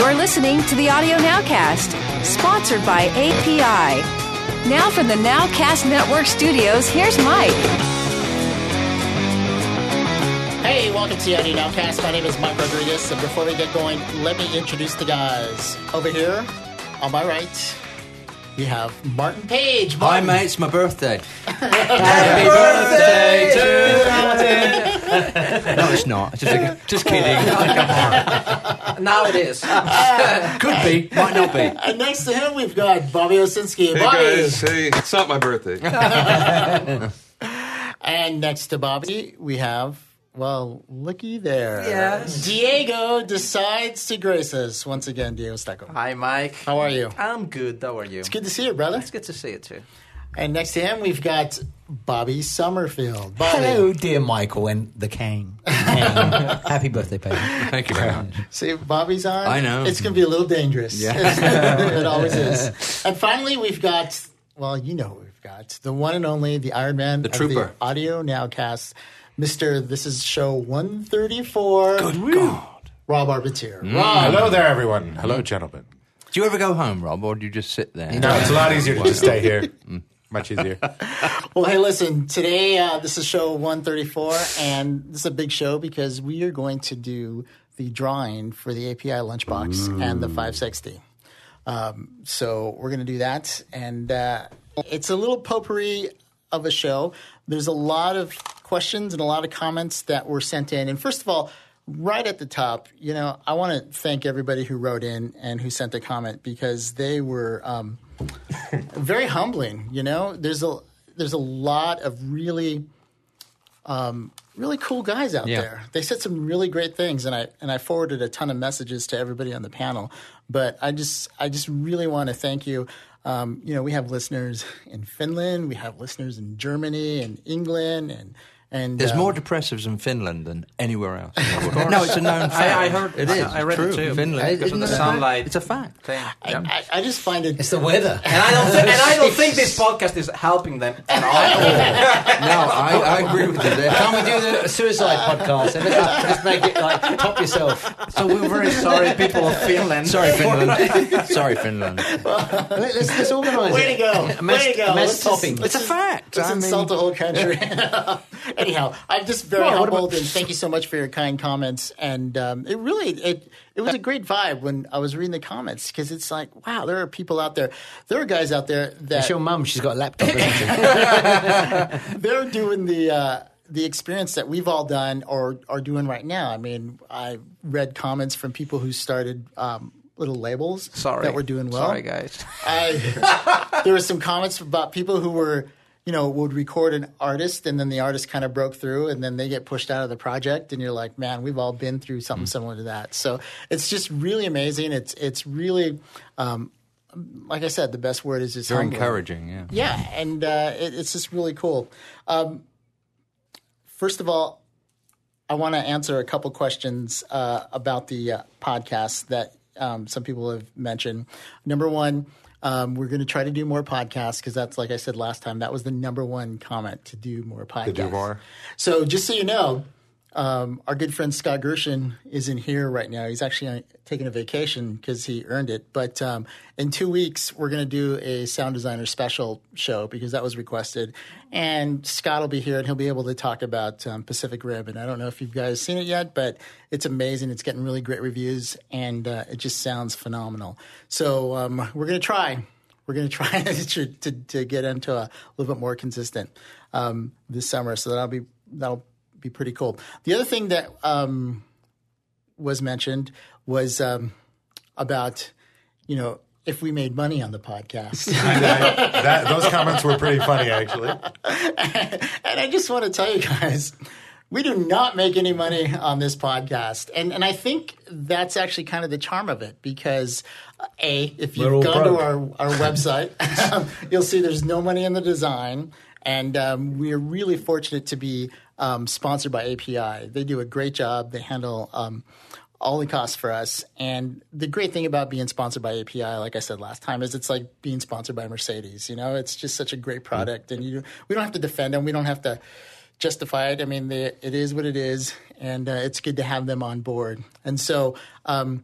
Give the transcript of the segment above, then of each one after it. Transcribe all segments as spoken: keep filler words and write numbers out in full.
You're listening to the Audio Nowcast, sponsored by A P I. Now from the Nowcast Network studios, here's Mike. Hey, welcome to the Audio Nowcast. My name is Mike Rodriguez, and before we get going, let me introduce the guys. Over here, on my right, we have Martin Page. Martin. Hi, mate. It's my birthday. Happy birthday to Martin. No, it's not. Just, just kidding. Now it is. Could be. Might not be. And next to him, we've got Bobby Owsinski. Hey, Bobby. guys. Hey, it's not my birthday. And next to Bobby, we have, well, looky there. Yes. Diego decides to grace us once again. Diego Stecco. Hi, Mike. How are you? I'm good. How are you? It's good to see you, brother. It's good to see you, too. And next to him, we've got Bobby Summerfield. Bobby. Hello, dear Michael and the King. Happy birthday, baby. Thank you very much. See, Bobby's on. I know. It's going to be a little dangerous. Yeah. It always is. And finally, we've got, well, you know who we've got. The one and only, the Iron Man The of trooper. the Audio Nowcast. Mister This is show one thirty-four. Good God. Rob Arbitier. Rob. Hello there, everyone. Hello, gentlemen. Do you ever go home, Rob, or do you just sit there? No, it's a lot easier to just stay here. Much easier. Well, hey, listen, today uh, this is show one thirty-four, and this is a big show because we are going to do the drawing for the A P I Lunchbox Ooh. and the five sixty. Um, so we're going to do that, and uh, it's a little potpourri of a show. There's a lot of questions and a lot of comments that were sent in. And first of all, right at the top, you know, I want to thank everybody who wrote in and who sent a comment because they were um, very humbling. You know, there's a there's a lot of really um, really cool guys out yeah. there. They said some really great things, and I and I forwarded a ton of messages to everybody on the panel. But I just I just really want to thank you. Um, you know, we have listeners in Finland, we have listeners in Germany and England, and and there's um, more depressives in Finland than anywhere else. No, it's a known fact. I, I heard it is. I, I read true. it too. Finland, because of the sunlight. It's a fact. Thing. I, Yeah. I, I just find it. It's the weather. And I don't think, and I don't think this podcast is helping them at all. No, I, I agree with you there. Can't we do the suicide podcast and let's, let's make it like top yourself? So we're very sorry, people of Finland. Sorry, Finland. Sorry, Finland. Let, let's let's organise Way it. to go! A mass, Way to go! a mass Let's just- topping. let's It's a just- fact. Let's I insult mean- the whole country. Anyhow, I'm just very Well, what humbled about- and thank you so much for your kind comments. And um, it really it it was a great vibe when I was reading the comments because it's like, wow, there are people out there. There are guys out there that It's your mum. She's got a laptop, isn't she? they're doing the uh, the experience that we've all done or are doing right now. I mean, I read comments from people who started um, little labels Sorry. that were doing well. Sorry, guys. I, there were some comments about people who were, you know, would record an artist and then the artist kind of broke through and then they get pushed out of the project and you're like, man, we've all been through something mm. similar to that. So it's just really amazing. It's it's really, um, like I said, the best word is just Very humbling. encouraging, yeah. Yeah, and uh, it, it's just really cool. Um, first of all, I want to answer a couple questions uh, about the uh, podcast that um, some people have mentioned. Number one, um, we're going to try to do more podcasts because that's, like I said last time, that was the number one comment, to do more podcasts. To do more. So just so you know, um, our good friend Scott Gershon isn't here right now. He's actually taking a vacation because he earned it. But um, in two weeks, we're going to do a sound designer special show because that was requested. And Scott will be here and he'll be able to talk about um, Pacific Rim. And I don't know if you guys seen it yet, but it's amazing. It's getting really great reviews and uh, it just sounds phenomenal. So um, we're going to try. We're going to try to, to to get into a little bit more consistent um, this summer. So that'll be that'll be pretty cool. The other thing that um, was mentioned was um, about, you know, if we made money on the podcast. I, I, that, those comments were pretty funny, actually. And I just want to tell you guys, we do not make any money on this podcast. And and I think that's actually kind of the charm of it because, uh, A, if you've gone to our, our website, you'll see there's no money in the design. And um, we're really fortunate to be um, sponsored by A P I. They do a great job. They handle um, all the costs for us. And the great thing about being sponsored by A P I, like I said last time, is it's like being sponsored by Mercedes. You know, it's just such a great product. And you, we don't have to defend them. We don't have to justify it. I mean, they, it is what it is. And uh, it's good to have them on board. And so um,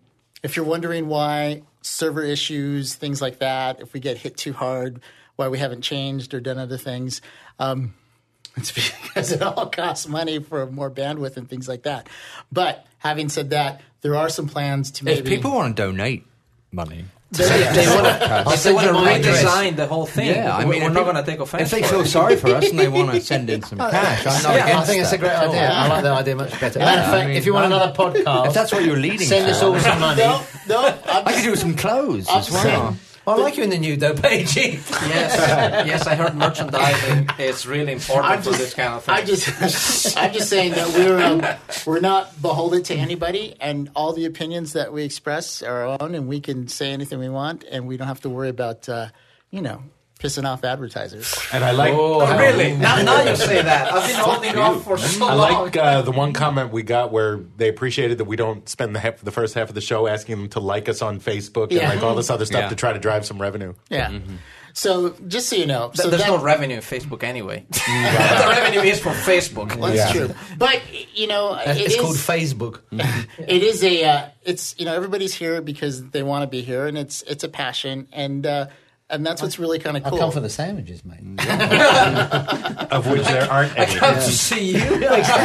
if you're wondering why server issues, things like that, if we get hit too hard, why we haven't changed or done other things, um, it's because it all costs money for more bandwidth and things like that. But having said that, there are some plans to maybe... If people want to donate money... If they want to, if they want to redesign the whole thing, yeah, I mean, we're not people, going to take offense. If they feel sorry for us and they want to send in some cash, I'm not Yeah, against I think it's a that. great idea. I like that idea much better. Yeah, Matter of fact, I mean, if you want I'm- another podcast, If that's what you're leading send for, us all some money. No, no. I'm I could do some clothes I'm as well. saying- I like you in the new though, Paige. Yes, yes, I heard merchandising is really important I'm for just, this kind of thing. I just, I'm just saying that we're um, we're not beholden to anybody, and all the opinions that we express are our own, and we can say anything we want, and we don't have to worry about, uh, you know, pissing off advertisers. And I like. Oh, really? Now, now you say that. I've been holding off for so I long. like uh, the one comment we got where they appreciated that we don't spend the, half, the first half of the show asking them to like us on Facebook Yeah. and like all this other stuff Yeah. to try to drive some revenue. Yeah. So just so you know, Th- so There's that, no revenue in Facebook anyway. The revenue is for Facebook. that's Yeah. true. But you know, it It's is- called Facebook. it is a uh, it's you know everybody's here because they want to be here, and it's it's a passion, and uh, and that's what's really kind of I cool. come for the sandwiches, mate. Of which there aren't any. Come to see you.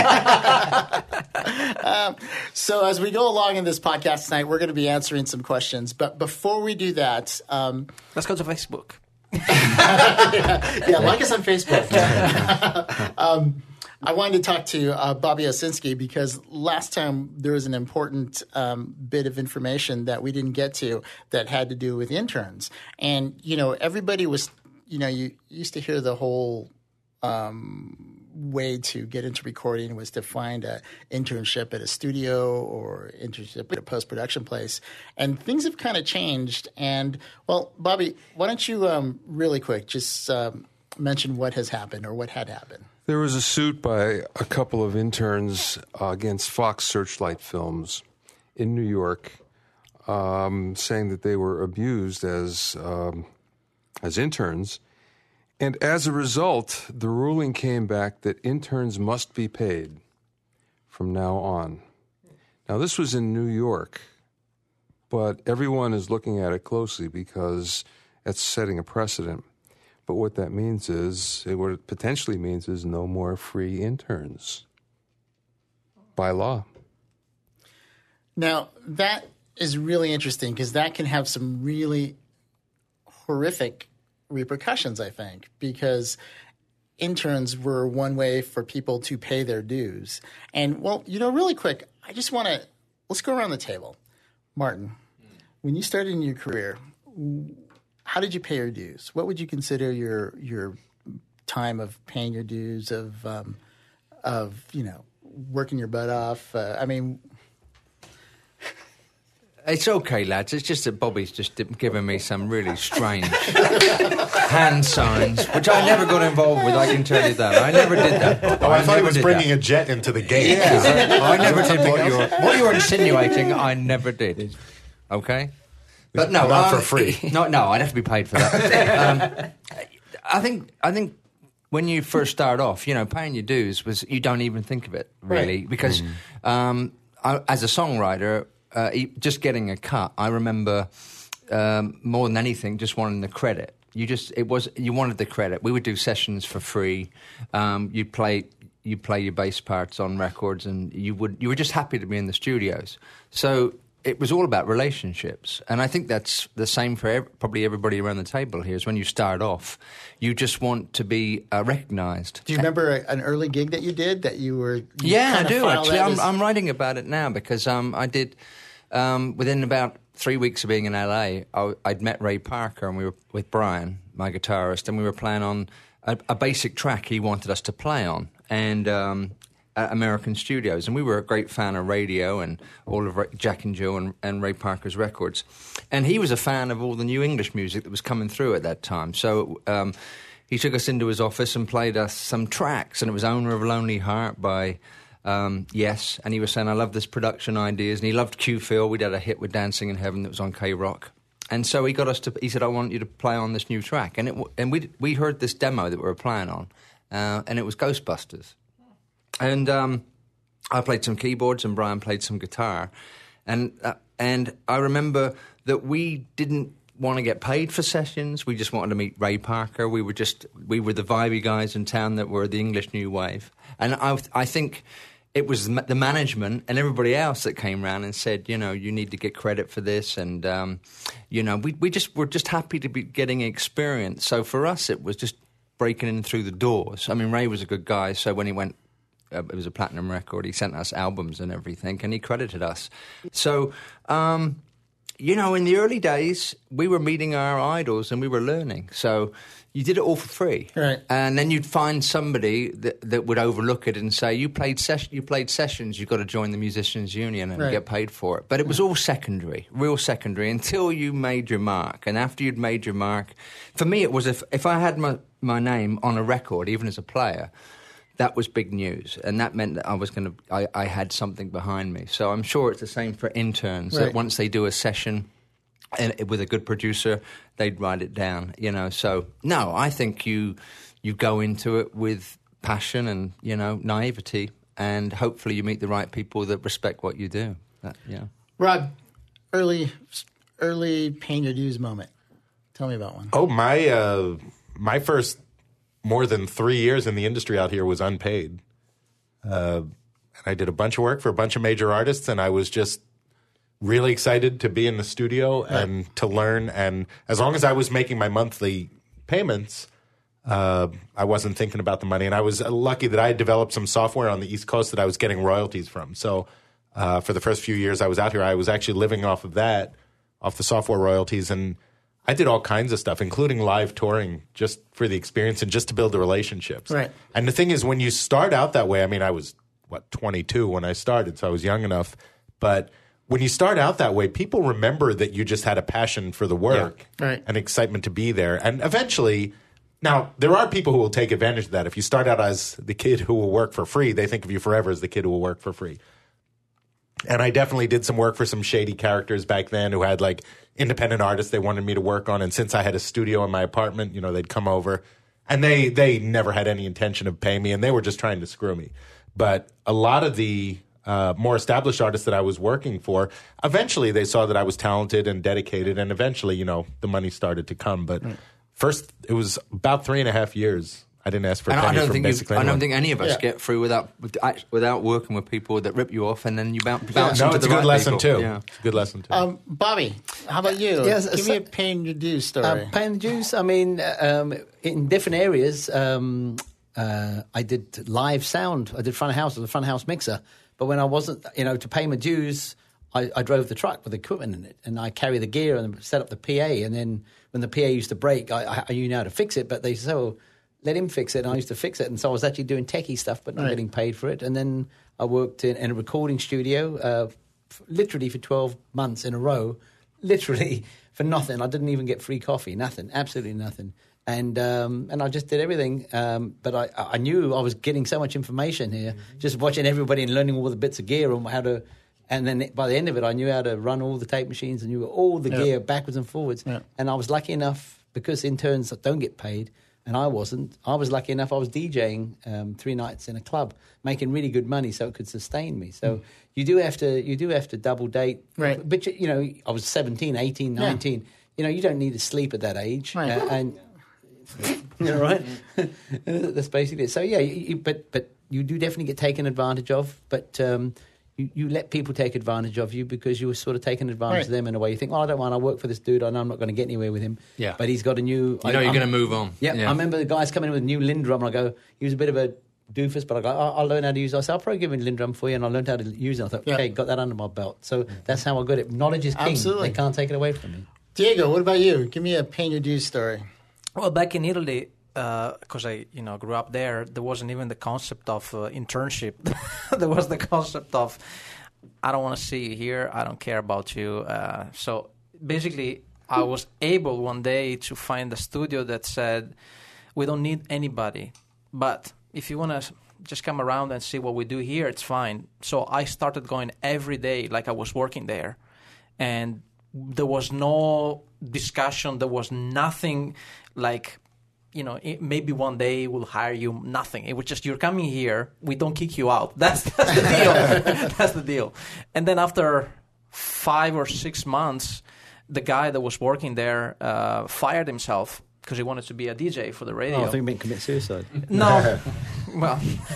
So as we go along in this podcast tonight, we're going to be answering some questions. But before we do that, um, Let's go to Facebook. yeah, like us on Facebook. um, I wanted to talk to uh, Bobby Owsinski because last time there was an important um, bit of information that we didn't get to that had to do with interns. And, you know, everybody was, you know, you used to hear the whole um, way to get into recording was to find an internship at a studio or internship at a post-production place. And things have kind of changed. And, well, Bobby, why don't you um, really quick just um, mention what has happened or what had happened? There was a suit by a couple of interns uh, against Fox Searchlight Films in New York, um, saying that they were abused as um, as interns. And as a result, the ruling came back that interns must be paid from now on. Now, this was in New York, but everyone is looking at it closely because it's setting a precedent. But what that means is, what it potentially means is no more free interns by law. Now, that is really interesting because that can have some really horrific repercussions, I think, because interns were one way for people to pay their dues. And, well, you know, really quick, I just want to – let's go around the table. Martin, when you started in your career, how did you pay your dues? What would you consider your your time of paying your dues, of, um, of you know, working your butt off? Uh, I mean – It's okay, lads. It's just that Bobby's just given me some really strange hand signs, which I never got involved with. I can tell you that. I never did that. Bob. Oh, I, thought he never was did bringing that. a jet into the game. Yeah, I never did what you're, what you're insinuating. I never did. Okay, but no, Not um, for free. No, no, I'd have to be paid for that. um, I think. I think. When you first start off, you know, paying your dues was you don't even think of it really Right. because um, I, as a songwriter, uh, e- just getting a cut, I remember um, more than anything just wanting the credit. You just it was you wanted the credit. We would do sessions for free. Um, you play you play your bass parts on records, and you would you were just happy to be in the studios. So it was all about relationships, and I think that's the same for ev- probably everybody around the table here. Is when you start off, you just want to be uh, recognised. Do you remember a, an early gig that you did that you were? You Yeah, I kind of do filed actually. that I'm, as- I'm writing about it now because um, I did um, within about three weeks of being in L A. I, I'd met Ray Parker and we were with Brian, my guitarist, and we were playing on a, a basic track he wanted us to play on, and um, at American Studios, and we were a great fan of radio and all of Ray, Jack and Joe and, and Ray Parker's records, and he was a fan of all the new English music that was coming through at that time. So. Um, He took us into his office and played us some tracks, and it was Owner of a Lonely Heart by um, Yes, and he was saying, I love this production ideas, and he loved Q-Phil. We'd had a hit with Dancing in Heaven that was on K-Rock. And so he got us to, he said, I want you to play on this new track. And it, and we we heard this demo that we were playing on, uh, and it was Ghostbusters. And um, I played some keyboards, and Brian played some guitar. And uh, And I remember that we didn't want to get paid for sessions. We just wanted to meet Ray Parker. We were just we were the vibey guys in town that were the English New Wave. And I, I think it was the management and everybody else that came around and said, you know, you need to get credit for this. And, um, you know, we, we just were just happy to be getting experience. So for us, it was just breaking in through the doors. I mean, Ray was a good guy. So when he went, uh, it was a platinum record, he sent us albums and everything, and he credited us. So, um, you know, in the early days, we were meeting our idols and we were learning. So you did it all for free. Right. And then you'd find somebody that, that would overlook it and say, you played ses- you played sessions, you've got to join the Musicians Union and right. get paid for it. But it was all secondary, real secondary, until you made your mark. And after you'd made your mark, for me it was if, if I had my, my name on a record, even as a player, that was big news, and that meant that I was going to. I, I had something behind me. So I'm sure it's the same for interns. Right. That once they do a session, and with a good producer, they'd write it down. You know. So no, I think you you go into it with passion and you know naivety, and hopefully you meet the right people that respect what you do. That, yeah. Rob, early early paying your dues moment. Tell me about one. Oh, my uh, my first. More than three years in the industry out here was unpaid. Uh, and I did a bunch of work for a bunch of major artists, and I was just really excited to be in the studio right. and to learn. And as long as I was making my monthly payments, uh, I wasn't thinking about the money. And I was lucky that I had developed some software on the East Coast that I was getting royalties from. So uh, for the first few years I was out here, I was actually living off of that, off the software royalties. And I did all kinds of stuff, including live touring, just for the experience and just to build the relationships. Right. And the thing is, when you start out that way, I mean, I was, what, twenty-two when I started, so I was young enough. But when you start out that way, people remember that you just had a passion for the work yeah. right. and excitement to be there. And eventually, now, there are people who will take advantage of that. If you start out as the kid who will work for free, they think of you forever as the kid who will work for free. And I definitely did some work for some shady characters back then who had, like, independent artists they wanted me to work on. And since I had a studio in my apartment, you know, they'd come over. And they, they never had any intention of paying me, and they were just trying to screw me. But a lot of the uh, more established artists that I was working for, eventually they saw that I was talented and dedicated, and eventually, you know, the money started to come. But mm. first, it was about three and a half years. I didn't ask for a penny I don't from think basically I anyone. don't think any of us yeah. get through without without working with people that rip you off, and then you bounce, bounce no, into it's the a good right lesson people. too. Yeah. It's a good lesson too. Um, Bobby, how about you? Yes, Give so- me a paying your dues story. Uh, paying the dues. I mean, um, in different areas, um, uh, I did live sound. I did front of house with a front of house mixer. But when I wasn't, you know, to pay my dues, I, I drove the truck with equipment in it, and I carry the gear and set up the P A. And then when the P A used to break, I, I, I knew how to fix it. But they said, "Oh, let him fix it." And I used to fix it, and so I was actually doing techie stuff, but not right. getting paid for it. And then I worked in, in a recording studio, uh, f- literally for twelve months in a row, literally for nothing. I didn't even get free coffee, nothing, absolutely nothing. And um, and I just did everything. Um, but I, I knew I was getting so much information here, mm-hmm. just watching everybody and learning all the bits of gear and how to. And then by the end of it, I knew how to run all the tape machines and knew all the yeah. gear backwards and forwards. Yeah. And I was lucky enough, because interns don't get paid, and I wasn't, I was lucky enough I was DJing um, three nights in a club, making really good money so it could sustain me. So mm. you do have to you do have to double date. Right. But, you know, I was seventeen, eighteen, nineteen. Yeah. You know, you don't need to sleep at that age. Right. Uh, and you know, right? That's basically it. So, yeah, you, you, but, but you do definitely get taken advantage of. But um, you, you let people take advantage of you because you were sort of taking advantage right. of them in a way. You think, well, I don't mind. I work for this dude. I know I'm not going to get anywhere with him. Yeah. But he's got a new... You know I, you're I'm, going to move on. Yeah, yeah. I remember the guys coming in with a new Lindrum, and I go, he was a bit of a doofus, but I go, I'll, I'll learn how to use it. I said, I'll probably give him a Lindrum for you, and I learned how to use it. I thought, yeah. okay, got that under my belt. So mm-hmm. that's how I got it. Knowledge is king. Absolutely. They can't take it away from me. Diego, what about you? Give me a paying your dues story. Well, back in Italy, because uh, I, you know, grew up there, there wasn't even the concept of uh, internship. There was the concept of, I don't want to see you here. I don't care about you. Uh, so basically, I was able one day to find a studio that said, we don't need anybody, but if you want to just come around and see what we do here, it's fine. So I started going every day like I was working there, and there was no discussion. There was nothing like, you know, it, maybe one day we'll hire you. Nothing. It was just, you're coming here. We don't kick you out. That's, that's the deal. That's the deal. And then after five or six months, the guy that was working there uh, fired himself because he wanted to be a D J for the radio. Oh, I think he meant commit suicide. No. Well,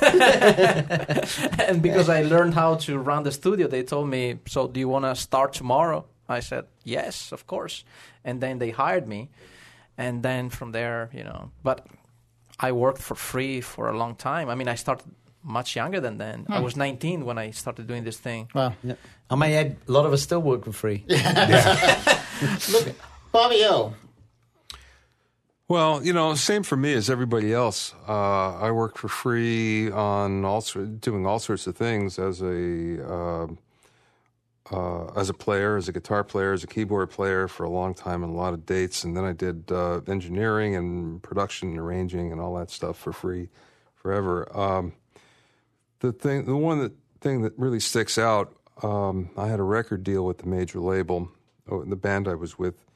and because I learned how to run the studio, they told me, so do you want to start tomorrow? I said, yes, of course. And then they hired me. And then from there, you know, but I worked for free for a long time. I mean, I started much younger than then. Hmm. I was nineteen when I started doing this thing. Wow. Yeah. I may add, a lot of us still work for free. Look, Bobby O. Well, you know, same for me as everybody else. Uh, I worked for free on all doing all sorts of things as a uh, uh, as a player, as a guitar player, as a keyboard player for a long time and a lot of dates. And then I did uh, engineering and production and arranging and all that stuff for free forever. Um, the thing, the one that thing that really sticks out, um, I had a record deal with the major label, the band I was with.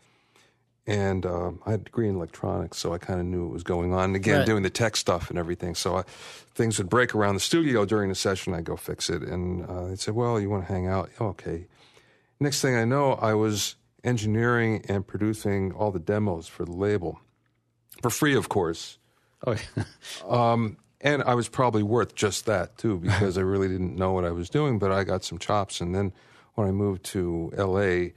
And uh, I had a degree in electronics, so I kind of knew what was going on. And again, right. doing the tech stuff and everything. So I, things would break around the studio during the session. I'd go fix it. And uh, they'd say, well, you want to hang out? Okay. Next thing I know, I was engineering and producing all the demos for the label. For free, of course. Oh, yeah. um, and I was probably worth just that, too, because I really didn't know what I was doing. But I got some chops. And then when I moved to L A,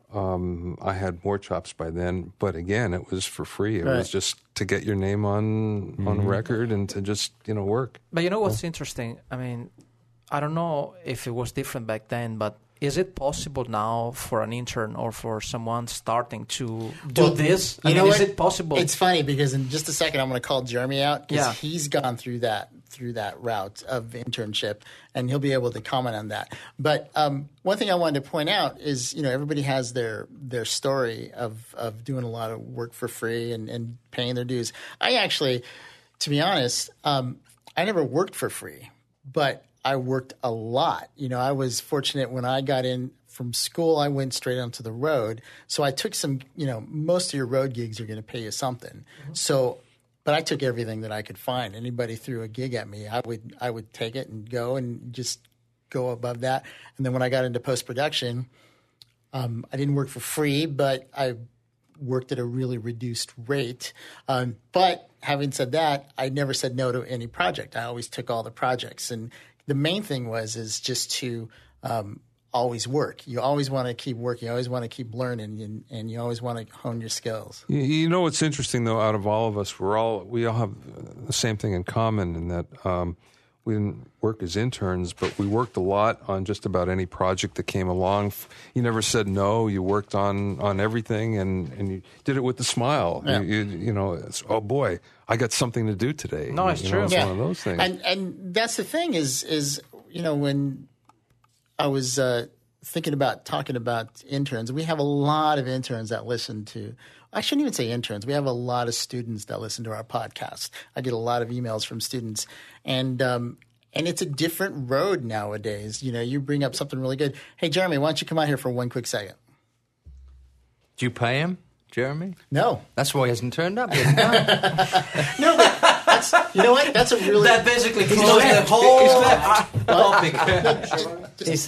Um, I had more chops by then, but again, it was for free. It right. was just to get your name on mm-hmm. on record and to just, you know, work. But you know what's oh. interesting? I mean, I don't know if it was different back then, but is it possible now for an intern or for someone starting to do well, this? I you mean, know is what? it possible? It's funny because in just a second I'm going to call Jeremy out because yeah. he's gone through that through that route of internship, and he'll be able to comment on that. But um, one thing I wanted to point out is, you know, everybody has their their story of of doing a lot of work for free and, and paying their dues. I actually, to be honest, um, I never worked for free, but I worked a lot. You know, I was fortunate when I got in from school, I went straight onto the road. So I took some, you know, most of your road gigs are going to pay you something. Mm-hmm. So, but I took everything that I could find. Anybody threw a gig at me, I would, I would take it and go and just go above that. And then when I got into post-production, um, I didn't work for free, but I worked at a really reduced rate. Um, but having said that, I never said no to any project. I always took all the projects. And the main thing was is just to um, always work. You always want to keep working. You always want to keep learning, and, and you always want to hone your skills. You, you know what's interesting, though, out of all of us, we're all we all have the same thing in common in that um, we didn't work as interns, but we worked a lot on just about any project that came along. You never said no. You worked on, on everything, and, and you did it with a smile. Yeah. You, you, you know, it's, oh, boy, I got something to do today. No, it's you true. Know, it's yeah. one of those things. And and that's the thing is is you know when I was uh, thinking about talking about interns, we have a lot of interns that listen to. I shouldn't even say interns. We have a lot of students that listen to our podcast. I get a lot of emails from students, and um, and it's a different road nowadays. You know, you bring up something really good. Hey, Jeremy, why don't you come out here for one quick second? Do you pay him, Jeremy? No. That's why he hasn't turned up yet. No, but that's, you know what? That's a really... That basically He's closed the left. whole He's left. topic. Just-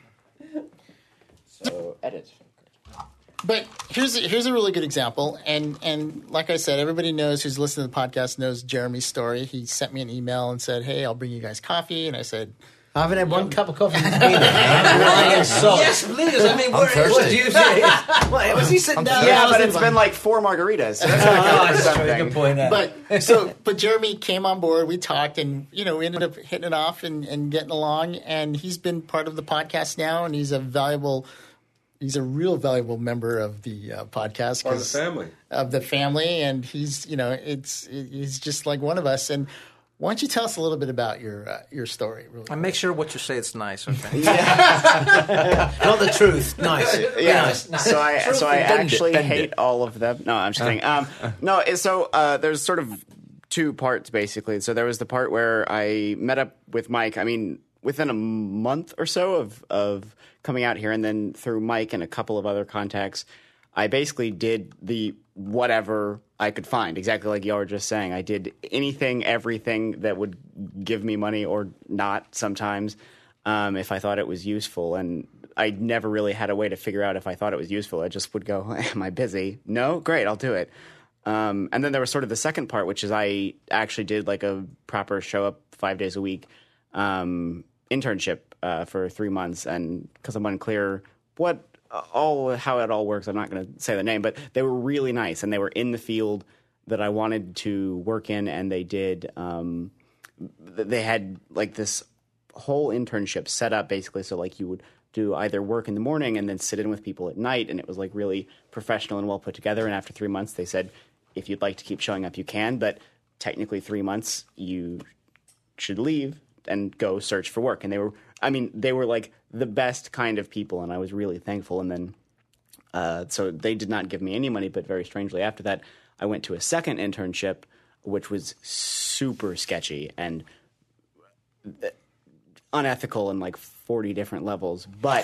So edit. But here's a, here's a really good example, and and like I said, everybody knows who's listening to the podcast knows Jeremy's story. He sent me an email and said, "Hey, I'll bring you guys coffee," and I said, I haven't had one cup of coffee since being there. Yes, please. I mean, What do you say? What, was he sitting down? Yeah, but it's been like four margaritas. So that's not Oh, good for that's a something. good point. There. But so, but Jeremy came on board. We talked, and you know, we ended up hitting it off and, and getting along. And he's been part of the podcast now, and he's a valuable, he's a real valuable member of the uh, podcast. Part of the family. Of the family, and he's you know, it's he's just like one of us. And why don't you tell us a little bit about your uh, your story? Really And make sure what you say is nice, okay? Not the truth. Nice. Yeah. Nice. nice. So I Truth so I and bend it, actually bend hate it. all of them. No, I'm just kidding. Um, no, it- so uh, there's sort of two parts basically. So there was the part where I met up with Mike. I mean, within a month or so of of coming out here, and then through Mike and a couple of other contacts, I basically did the whatever I could find, exactly like you were just saying. I did anything, everything that would give me money or not sometimes, um, if I thought it was useful. And I never really had a way to figure out if I thought it was useful. I just would go, am I busy? No? Great, I'll do it. Um, and then there was sort of the second part, which is I actually did like a proper show up five days a week um, internship uh, for three months. And because I'm unclear what all how it all works, I'm not going to say the name, but they were really nice and they were in the field that I wanted to work in, and they did. Um, they had like this whole internship set up basically so like you would do either work in the morning and then sit in with people at night, and it was like really professional and well put together. And after three months, they said, if you'd like to keep showing up, you can, but technically three months you should leave and go search for work. And they were, I mean, they were like the best kind of people, and I was really thankful. And then, uh, so they did not give me any money, but very strangely after that, I went to a second internship, which was super sketchy and unethical in like forty different levels. But,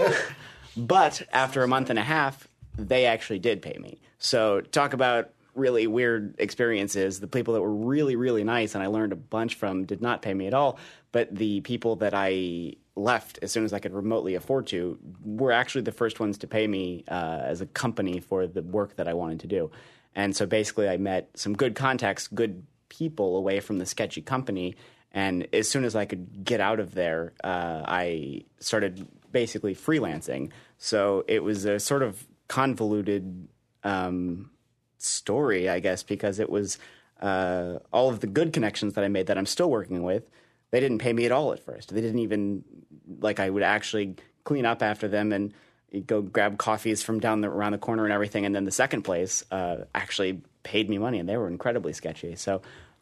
but after a month and a half, they actually did pay me. So talk about really weird experiences. The people that were really, really nice and I learned a bunch from did not pay me at all. But the people that I left as soon as I could remotely afford to were actually the first ones to pay me uh, as a company for the work that I wanted to do. And so basically I met some good contacts, good people away from the sketchy company. And as soon as I could get out of there, uh, I started basically freelancing. So it was a sort of convoluted um, story, I guess, because it was uh, all of the good connections that I made that I'm still working with. They didn't pay me at all at first. They didn't even, like I would actually clean up after them and go grab coffees from down the, around the corner and everything. And then the second place uh, actually paid me money, and they were incredibly sketchy. So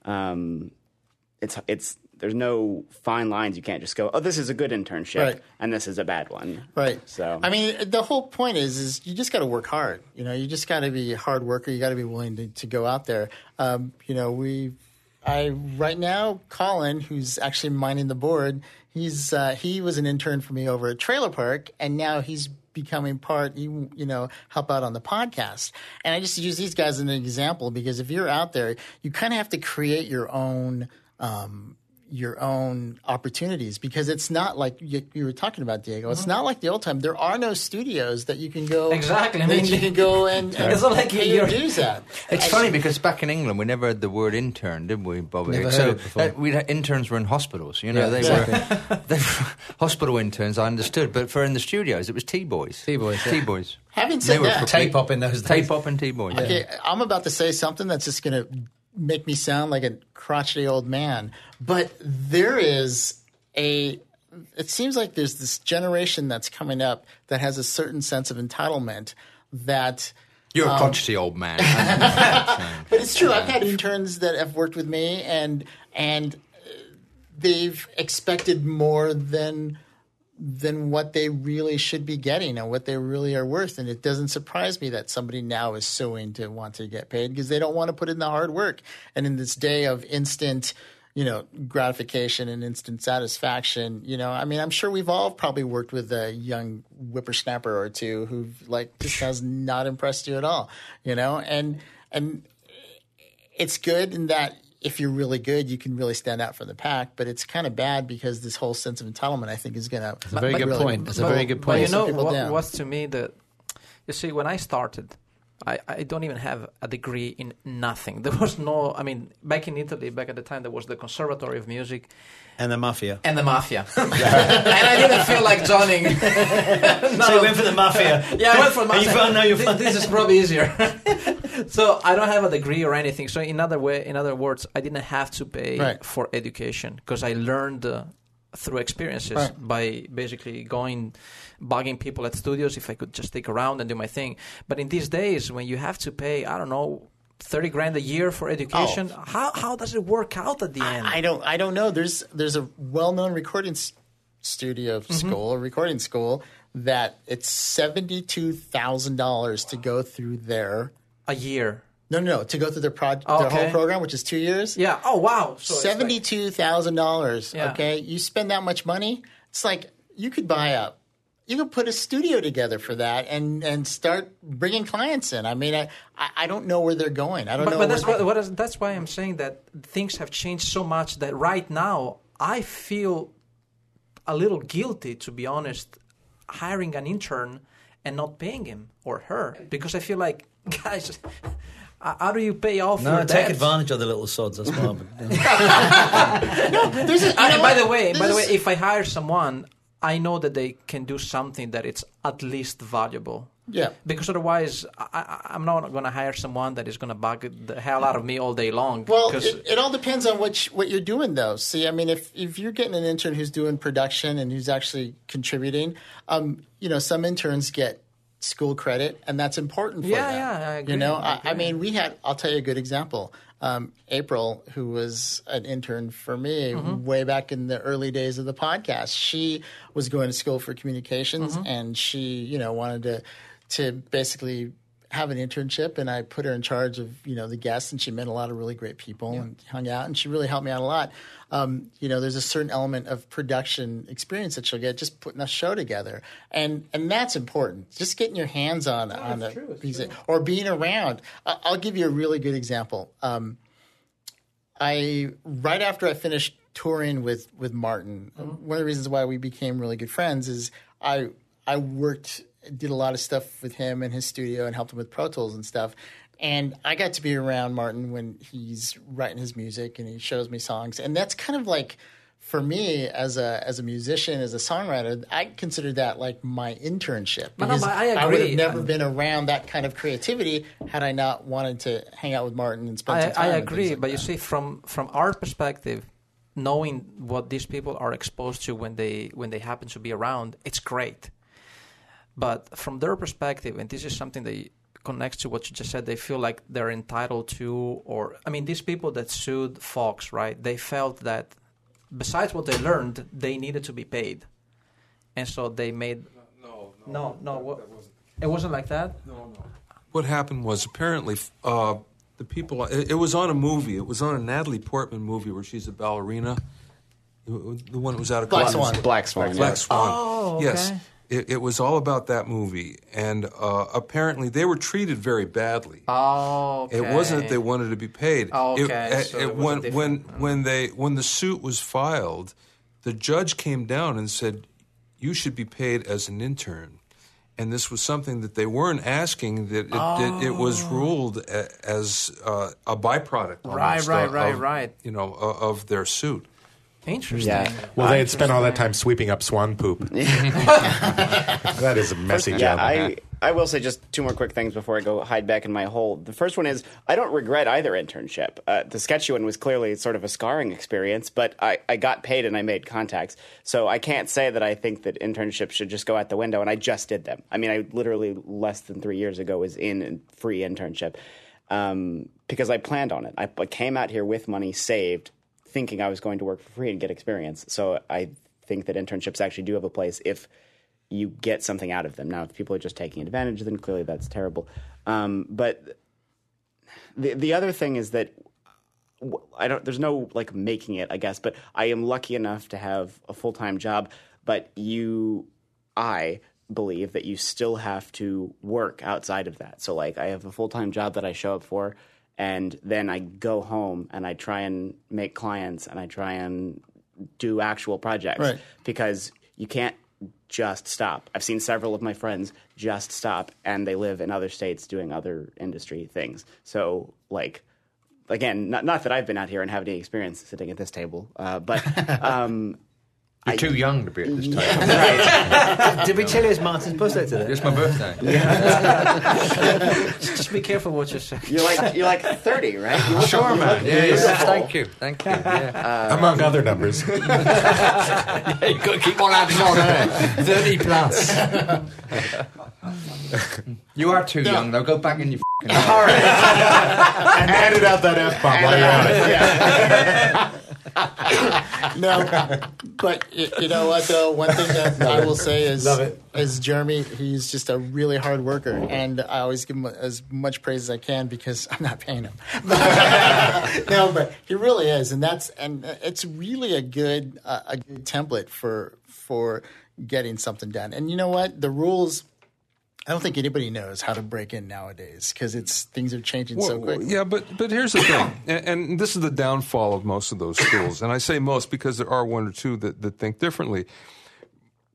um, it's it's there's no fine lines. You can't just go, oh, this is a good internship Right. and this is a bad one. Right. So I mean, the whole point is, is you just got to work hard. You know, you just got to be a hard worker. You got to be willing to, to go out there. Um, you know, we, I right now, Colin, who's actually minding the board, he's uh, he was an intern for me over at Trailer Park, and now he's becoming part, you, you know, help out on the podcast. And I just use these guys as an example because if you're out there, you kind of have to create your own. Um, your own opportunities, because it's not like you, you were talking about, Diego. It's not like the old time. There are no studios that you can go Exactly. I that mean, you can go and, and it's not like pay you're- your dues at. It's And- funny because back in England we never had the word intern, did we, Bobby? Never heard so it before. uh, we had interns were in hospitals. You know, Yeah, they exactly. were they were hospital interns. I understood, but for in the studios it was T-boys. T-boys, yeah. T-boys. Having They said were that, Tape up in those days. Tape up and T-boys. okay, I'm about to say something that's just going to make me sound like a crotchety old man, but there is a it seems like there's this generation that's coming up that has a certain sense of entitlement that You're Um, a crotchety old man. but it's true. I've had interns that have worked with me, and and they've expected more than than what they really should be getting and what they really are worth. And it doesn't surprise me that somebody now is suing to want to get paid because they don't want to put in the hard work. And in this day of instant, you know, gratification and instant satisfaction, you know, I mean, I'm sure we've all probably worked with a young whippersnapper or two who like just has not impressed you at all, you know, and and it's good in that if you're really good, you can really stand out from the pack. But it's kind of bad because this whole sense of entitlement, I think, is going to. That's a very good point. That's a very good But point. you Some know people what, down. what's to me the you see when I started, I, I don't even have a degree in nothing. There was no. I mean, back in Italy, back at the time, there was the Conservatory of Music And the mafia. and the mafia, and I didn't feel like joining. No. So you went for the mafia. Yeah, I went for And mafia. you thought, no, you're This- fine. This is probably easier. So I don't have a degree or anything. So in other way, in other words, I didn't have to pay Right. for education because I learned uh, through experiences Right. by basically going, bugging people at studios if I could just stick around and do my thing. But in these days, when you have to pay, I don't know, thirty grand a year for education, how how does it work out at the end? I don't. I don't know. There's there's a well-known recording s- studio school, a recording school that it's seventy-two thousand dollars to go through their. a year. No, no, no, to go through their project, Oh, their okay. whole program, which is two years. Yeah. Oh wow. So it's like- Seventy-two thousand dollars. Yeah. Okay, you spend that much money. It's like you could buy a, you could put a studio together for that and and start bringing clients in. I mean, I I I don't know where they're going. I don't But, know. but that's where what, what is, that's why I'm saying that things have changed so much that right now I feel a little guilty, to be honest, hiring an intern and not paying him or her, because I feel like, guys, how do you pay off No, your take debts? advantage of the little sods. That's what I'm There's a- you And know by what? the way, by the way, This is- if I hire someone, I know that they can do something that it's at least valuable. Yeah. Because otherwise, I, I, I'm not going to hire someone that is going to bug the hell out of me all day long. Well, because it, it all depends on what you, what you're doing, though. See, I mean, if if you're getting an intern who's doing production and who's actually contributing, um, you know, some interns get school credit, and that's important for Yeah, them. yeah, I agree. You know, I I, I mean, we had. I'll tell you a good example. Um, April, who was an intern for me Mm-hmm. way back in the early days of the podcast, she was going to school for communications, Mm-hmm. and she, you know, wanted to to basically have an internship, and I put her in charge of, you know, the guests, and she met a lot of really great people and hung out, and she really helped me out a lot. Um, you know, there's a certain element of production experience that she'll get just putting a show together, and and that's important. Just getting your hands on on a piece of, or being around. I- I'll give you a really good example. Um, I right after I finished touring with with Martin, one of the reasons why we became really good friends is I I worked. did a lot of stuff with him in his studio and helped him with Pro Tools and stuff. And I got to be around Martin when he's writing his music and he shows me songs. And that's kind of like, for me as a as a musician, as a songwriter, I consider that like my internship. No, no, Because but I would have agree. never been around that kind of creativity had I not wanted to hang out with Martin and spend I, some time. I and agree, things like but you that. see, from from our perspective, knowing what these people are exposed to when they when they happen to be around, it's great. But from their perspective, and this is something that connects to what you just said, they feel like they're entitled to, or I mean, these people that sued Fox, right? They felt that besides what they learned, they needed to be paid, and so they made No, no, no, what, it wasn't like that. What happened was apparently uh, the people. It, it was on a movie. It was on a Natalie Portman movie where she's a ballerina. The one that was out of Black Columbus. Swan. Black Swan. Black yeah. Swan. Oh, okay. Yes. It, it was all about that movie, and uh, apparently they were treated very badly. Oh, okay. It wasn't that they wanted to be paid. Oh, It- okay, it- so it- it was when a when different- when they when the suit was filed, the judge came down and said, "You should be paid as an intern." And this was something that they weren't asking. That it, it, it was ruled a, as uh, a byproduct, Oh. Right, almost, right, of- right, of, right. You know, of, of their suit. Interesting. Yeah. Well, they had spent all that time sweeping up swan poop. That is a messy Yeah, job. I, I will say just two more quick things before I go hide back in my hole. The first one is I don't regret either internship. Uh, the sketchy one was clearly sort of a scarring experience, but I, I got paid and I made contacts. So I can't say that I think that internships should just go out the window, and I just did them. I mean, I literally less than three years ago was in a free internship um, because I planned on it. I, I came out here with money saved, thinking I was going to work for free and get experience. So I think that internships actually do have a place if you get something out of them. Now, if people are just taking advantage, then clearly that's terrible. Um, but the the other thing is that w- I don't. There's no like making it, I guess. But I am lucky enough to have a full time job. But you, I believe that you still have to work outside of that. So like, I have a full time job that I show up for, and then I go home and I try and make clients and I try and do actual projects Right. because you can't just stop. I've seen several of my friends just stop, and they live in other states doing other industry things. So, like, again, not, not that I've been out here and have any experience sitting at this table, uh, but um, You're too young to be at this table. right. Did we tell you it's Martin's birthday today? It's my birthday. Just be careful what you say. You're like you're like thirty, right? You look- Sure, you man. look Yeah, yeah. beautiful. Thank you. Thank you. Yeah. Among other numbers. You've got to keep on adding on, haven't you? thirty plus. You are too young, though. Go back in your f***ing All right. And edit out that F bomb while you're at it. No, but y- you know what though? One thing that I will say is, Love it. is Jeremy. He's just a really hard worker, and I always give him as much praise as I can because I'm not paying him. No, but he really is, and that's and it's really a good uh, a good template for for getting something done. And you know what? The rules. I don't think anybody knows how to break in nowadays because it's things are changing so Well, quick. yeah, but but here's the thing, and, and this is the downfall of most of those schools. And I say most because there are one or two that, that think differently.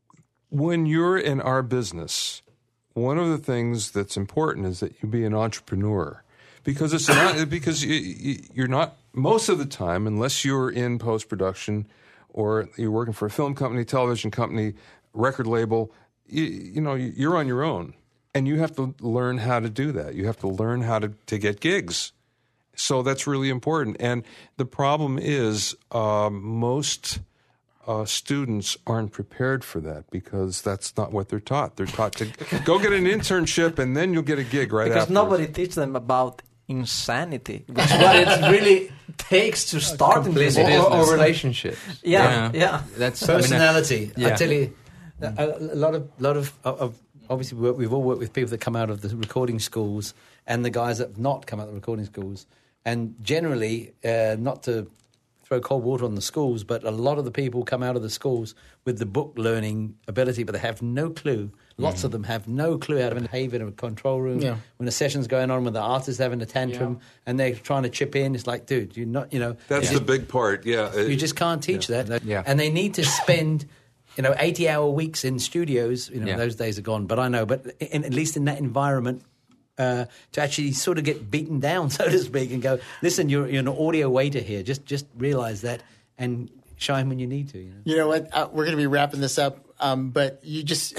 when you're in our business, one of the things that's important is that you be an entrepreneur, because it's not because you, you're not most of the time, unless you're in post production or you're working for a film company, television company, record label. You, you know, you're on your own, and you have to learn how to do that. You have to learn how to, to get gigs. So that's really important. And the problem is um, most uh, students aren't prepared for that, because that's not what they're taught. They're taught to go get an internship and then you'll get a gig right because after. nobody teaches them about insanity, which is what it really takes to start in this or, business. or relationships. Yeah, yeah. yeah. That's Personality. I, mean, yeah. I tell you, a, a lot of, lot of, of obviously we work, we've all worked with people that come out of the recording schools and the guys that have not come out of the recording schools. And generally, uh, not to throw cold water on the schools, but a lot of the people come out of the schools with the book learning ability, but they have no clue. Lots mm-hmm. of them have no clue how to behave in a control room. Yeah. When a session's going on, when the artist's having a tantrum yeah. and they're trying to chip in, it's like, dude, you're not, you know. That's the just, big part, yeah. You just can't teach yeah. that. Yeah. And they need to spend, you know, eighty-hour weeks in studios. You know, yeah. those days are gone, but I know. But in, at least in that environment, Uh, to actually sort of get beaten down, so to speak, and go, listen, you're, you're an audio waiter here. Just just realize that and shine when you need to. You know, you know what? Uh, we're going to be wrapping this up, um, but you just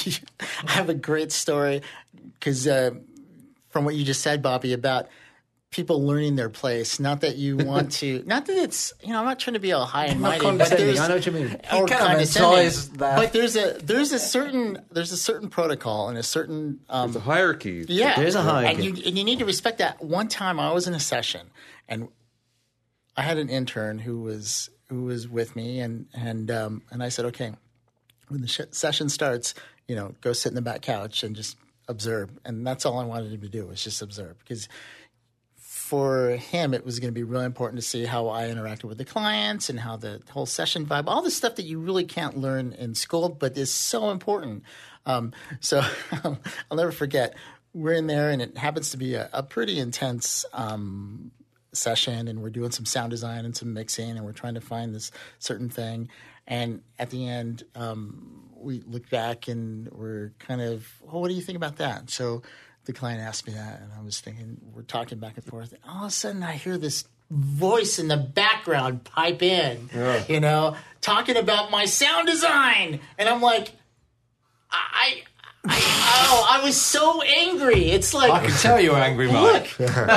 I have a great story because uh, from what you just said, Bobby, about people learning their place. Not that you want to, not that it's, you know, I'm not trying to be all high and mighty, but there's, I know what you mean. Or kind of enjoys that. But there's a there's a certain there's a certain protocol and a certain um, there's a hierarchy. Yeah, there's a hierarchy, and you and you need to respect that. One time, I was in a session, and I had an intern who was who was with me, and and um, and I said, okay, when the sh- session starts, you know, go sit in the back couch and just observe, and that's all I wanted him to do was just observe, because for him, it was going to be really important to see how I interacted with the clients and how the whole session vibe, all the stuff that you really can't learn in school, but is so important. Um, so I'll never forget, we're in there, and it happens to be a, a pretty intense um, session, and we're doing some sound design and some mixing, and we're trying to find this certain thing. And at the end, um, we look back, and we're kind of, oh, what do you think about that? So the client asked me that, and I was thinking, we're talking back and forth, and all of a sudden I hear this voice in the background pipe in, yeah. you know, talking about my sound design. And I'm like, I, I, oh, I was so angry. It's like, I can tell you're angry, Mike.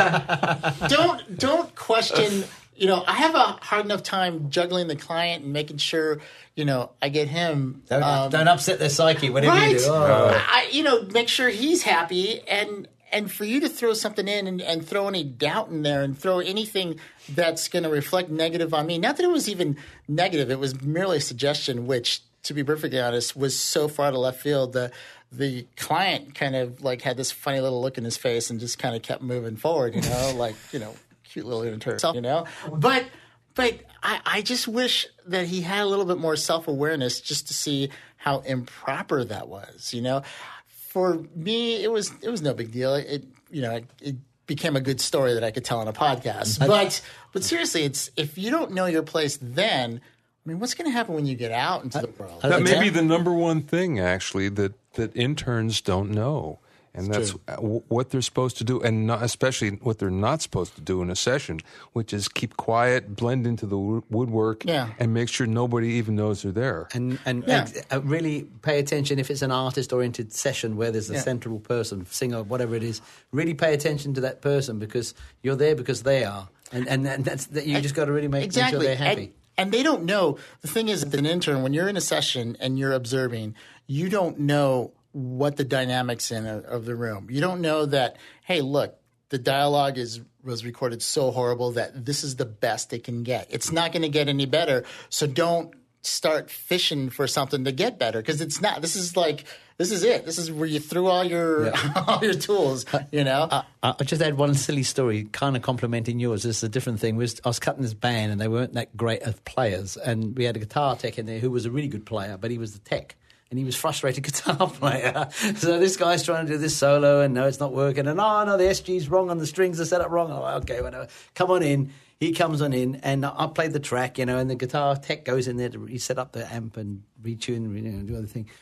Look, don't, don't question, you know, I have a hard enough time juggling the client and making sure, you know, I get him. Don't, um, don't upset their psyche, whatever right? you do. Oh. I, you know, make sure he's happy, and and for you to throw something in and, and throw any doubt in there and throw anything that's going to reflect negative on me. Not that it was even negative; it was merely a suggestion, which, to be perfectly honest, was so far to left field. The the client kind of like had this funny little look in his face and just kind of kept moving forward. You know, like you know, cute little intern, you know, but. But I, I just wish that he had a little bit more self-awareness just to see how improper that was, you know. For me, it was it was no big deal. It you know it, it became a good story that I could tell on a podcast. But but seriously, it's if you don't know your place then, I mean, what's going to happen when you get out into the world? That may be the number one thing, actually, that, that interns don't know. And that's w- what they're supposed to do, and not, especially what they're not supposed to do in a session, which is keep quiet, blend into the w- woodwork, yeah. and make sure nobody even knows they're there. And and yeah. ex- uh, really pay attention if it's an artist-oriented session where there's a yeah. central person, singer, whatever it is. Really pay attention to that person, because you're there because they are, and and, and that's that you and, just got to really make, exactly. make sure they're happy. And, and they don't know. The thing is, as an intern, when you're in a session and you're observing, you don't know what the dynamics in a, of the room. You don't know that, hey, look, the dialogue is was recorded so horrible that this is the best it can get. It's not going to get any better. So don't start fishing for something to get better, because it's not. This is like this is it. This is where you threw all your yeah. all your tools. You know. Uh, I just had one silly story, kind of complimenting yours. This is a different thing. Was I was cutting this band, and they weren't that great as players, and we had a guitar tech in there who was a really good player, but he was the tech. And he was a frustrated guitar player. So this guy's trying to do this solo, and no, it's not working. And, oh, no, the S G's wrong on the strings are set up wrong. Oh, okay, whatever. Come on in. He comes on in, and I played the track, you know, and the guitar tech goes in there to re- set up the amp and retune, you know, do other thing.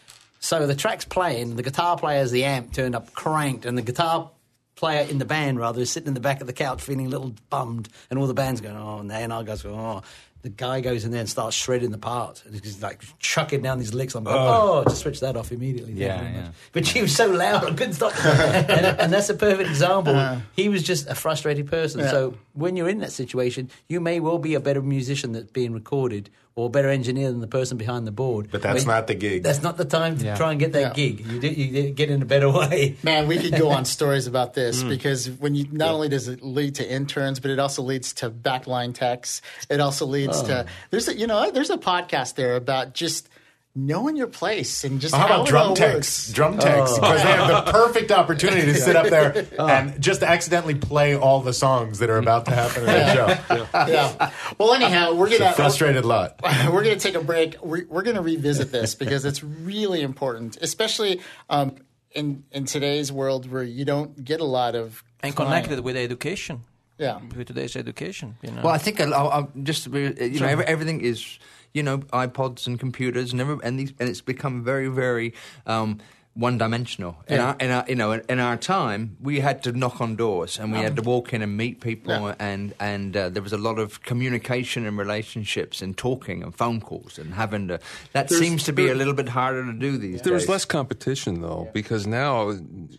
So the track's playing, the guitar player's the amp turned up cranked, and the guitar player in the band, rather, is sitting in the back of the couch feeling a little bummed, and all the band's going, oh, and A and R guys go, oh. The guy goes in there and starts shredding the part. And he's like chucking down these licks. I'm going, oh, just switch that off immediately. Yeah, Thank you very yeah. much. But she was so loud, I couldn't stop. and, and that's a perfect example. Uh, he was just a frustrated person. Yeah. So when you're in that situation, you may well be a better musician that's being recorded or a better engineer than the person behind the board. But that's when, not the gig. That's not the time to yeah. try and get that yeah. gig. You, do, you get in a better way. Man, we could go on stories about this mm. because when you not yeah. only does it lead to interns, but it also leads to backline techs. It also leads oh. to there's a, you know there's a podcast there about just knowing your place and just how, how about it drum all techs? works. Drum techs, oh. because they have the perfect opportunity to sit up there oh. and just accidentally play all the songs that are about to happen in the show. Yeah. yeah. Well, anyhow, we're gonna it's a frustrated lot. We're gonna take a break. We're, we're gonna revisit this because it's really important, especially um, in in today's world where you don't get a lot of and client. connected with education. Yeah, with today's education. You know? Well, I think I'll, I'll just you know every, everything is. You know, iPods and computers, and every, and, these, and it's become very, very um, one-dimensional. In, yeah. our, in our, you know, in our time, we had to knock on doors, and we um, had to walk in and meet people, yeah. and and uh, there was a lot of communication and relationships, and talking and phone calls, and having to. That There's, seems to be there, a little bit harder to do these There's days. less competition, though, yeah. because now.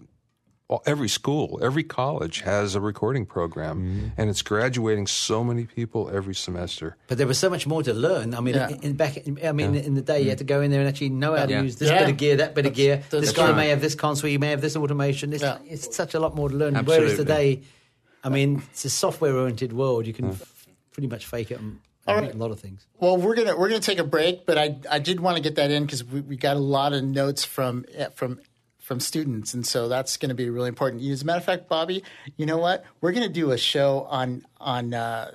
Every school, every college has a recording program, mm-hmm. and it's graduating so many people every semester. But there was so much more to learn. I mean, yeah. in, in back, I mean, yeah. in the day, you had to go in there and actually know how to yeah. use this yeah. bit of gear, that bit that's, of gear. that's This guy true. may have this console, you may have this automation. It's, yeah. it's such a lot more to learn. Absolutely. Whereas today, I mean, it's a software-oriented world. You can yeah. f- pretty much fake it on right. a lot of things. Well, we're gonna we're gonna take a break, but I I did want to get that in because we, we got a lot of notes from from. from students, and so that's going to be really important. As a matter of fact, Bobby, you know what? We're going to do a show on on uh,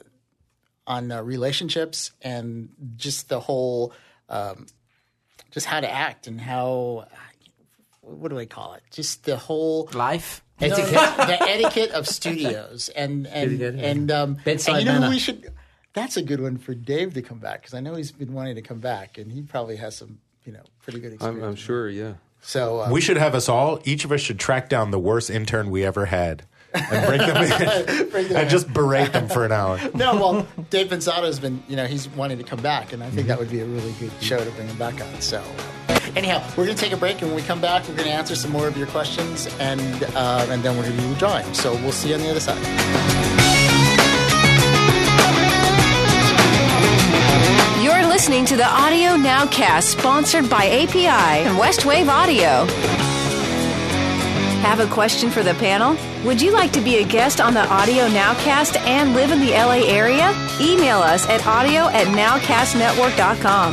on uh, relationships and just the whole, um, just how to act and how, what do I call it? Just the whole life etiquette, the etiquette of studios, and and and, and um, bedside and you know manner. who we should. That's a good one for Dave to come back because I know he's been wanting to come back, and he probably has some, you know, pretty good experience. I'm, I'm sure, yeah. So uh, we should have us all. Each of us should track down the worst intern we ever had and bring them in bring them and in. just berate them for an hour. No, well, Dave Pensado's been, you know, he's wanting to come back, and I think that would be a really good show to bring him back on. So, anyhow, we're going to take a break, and when we come back, we're going to answer some more of your questions, and uh, and then we're going to do the drawing. So we'll see you on the other side. You're listening to the Audio Nowcast, sponsored by A P I and Westwave Audio. Have a question for the panel? Would you like to be a guest on the Audio Nowcast and live in the L A area? Email us at audio at nowcast network dot com.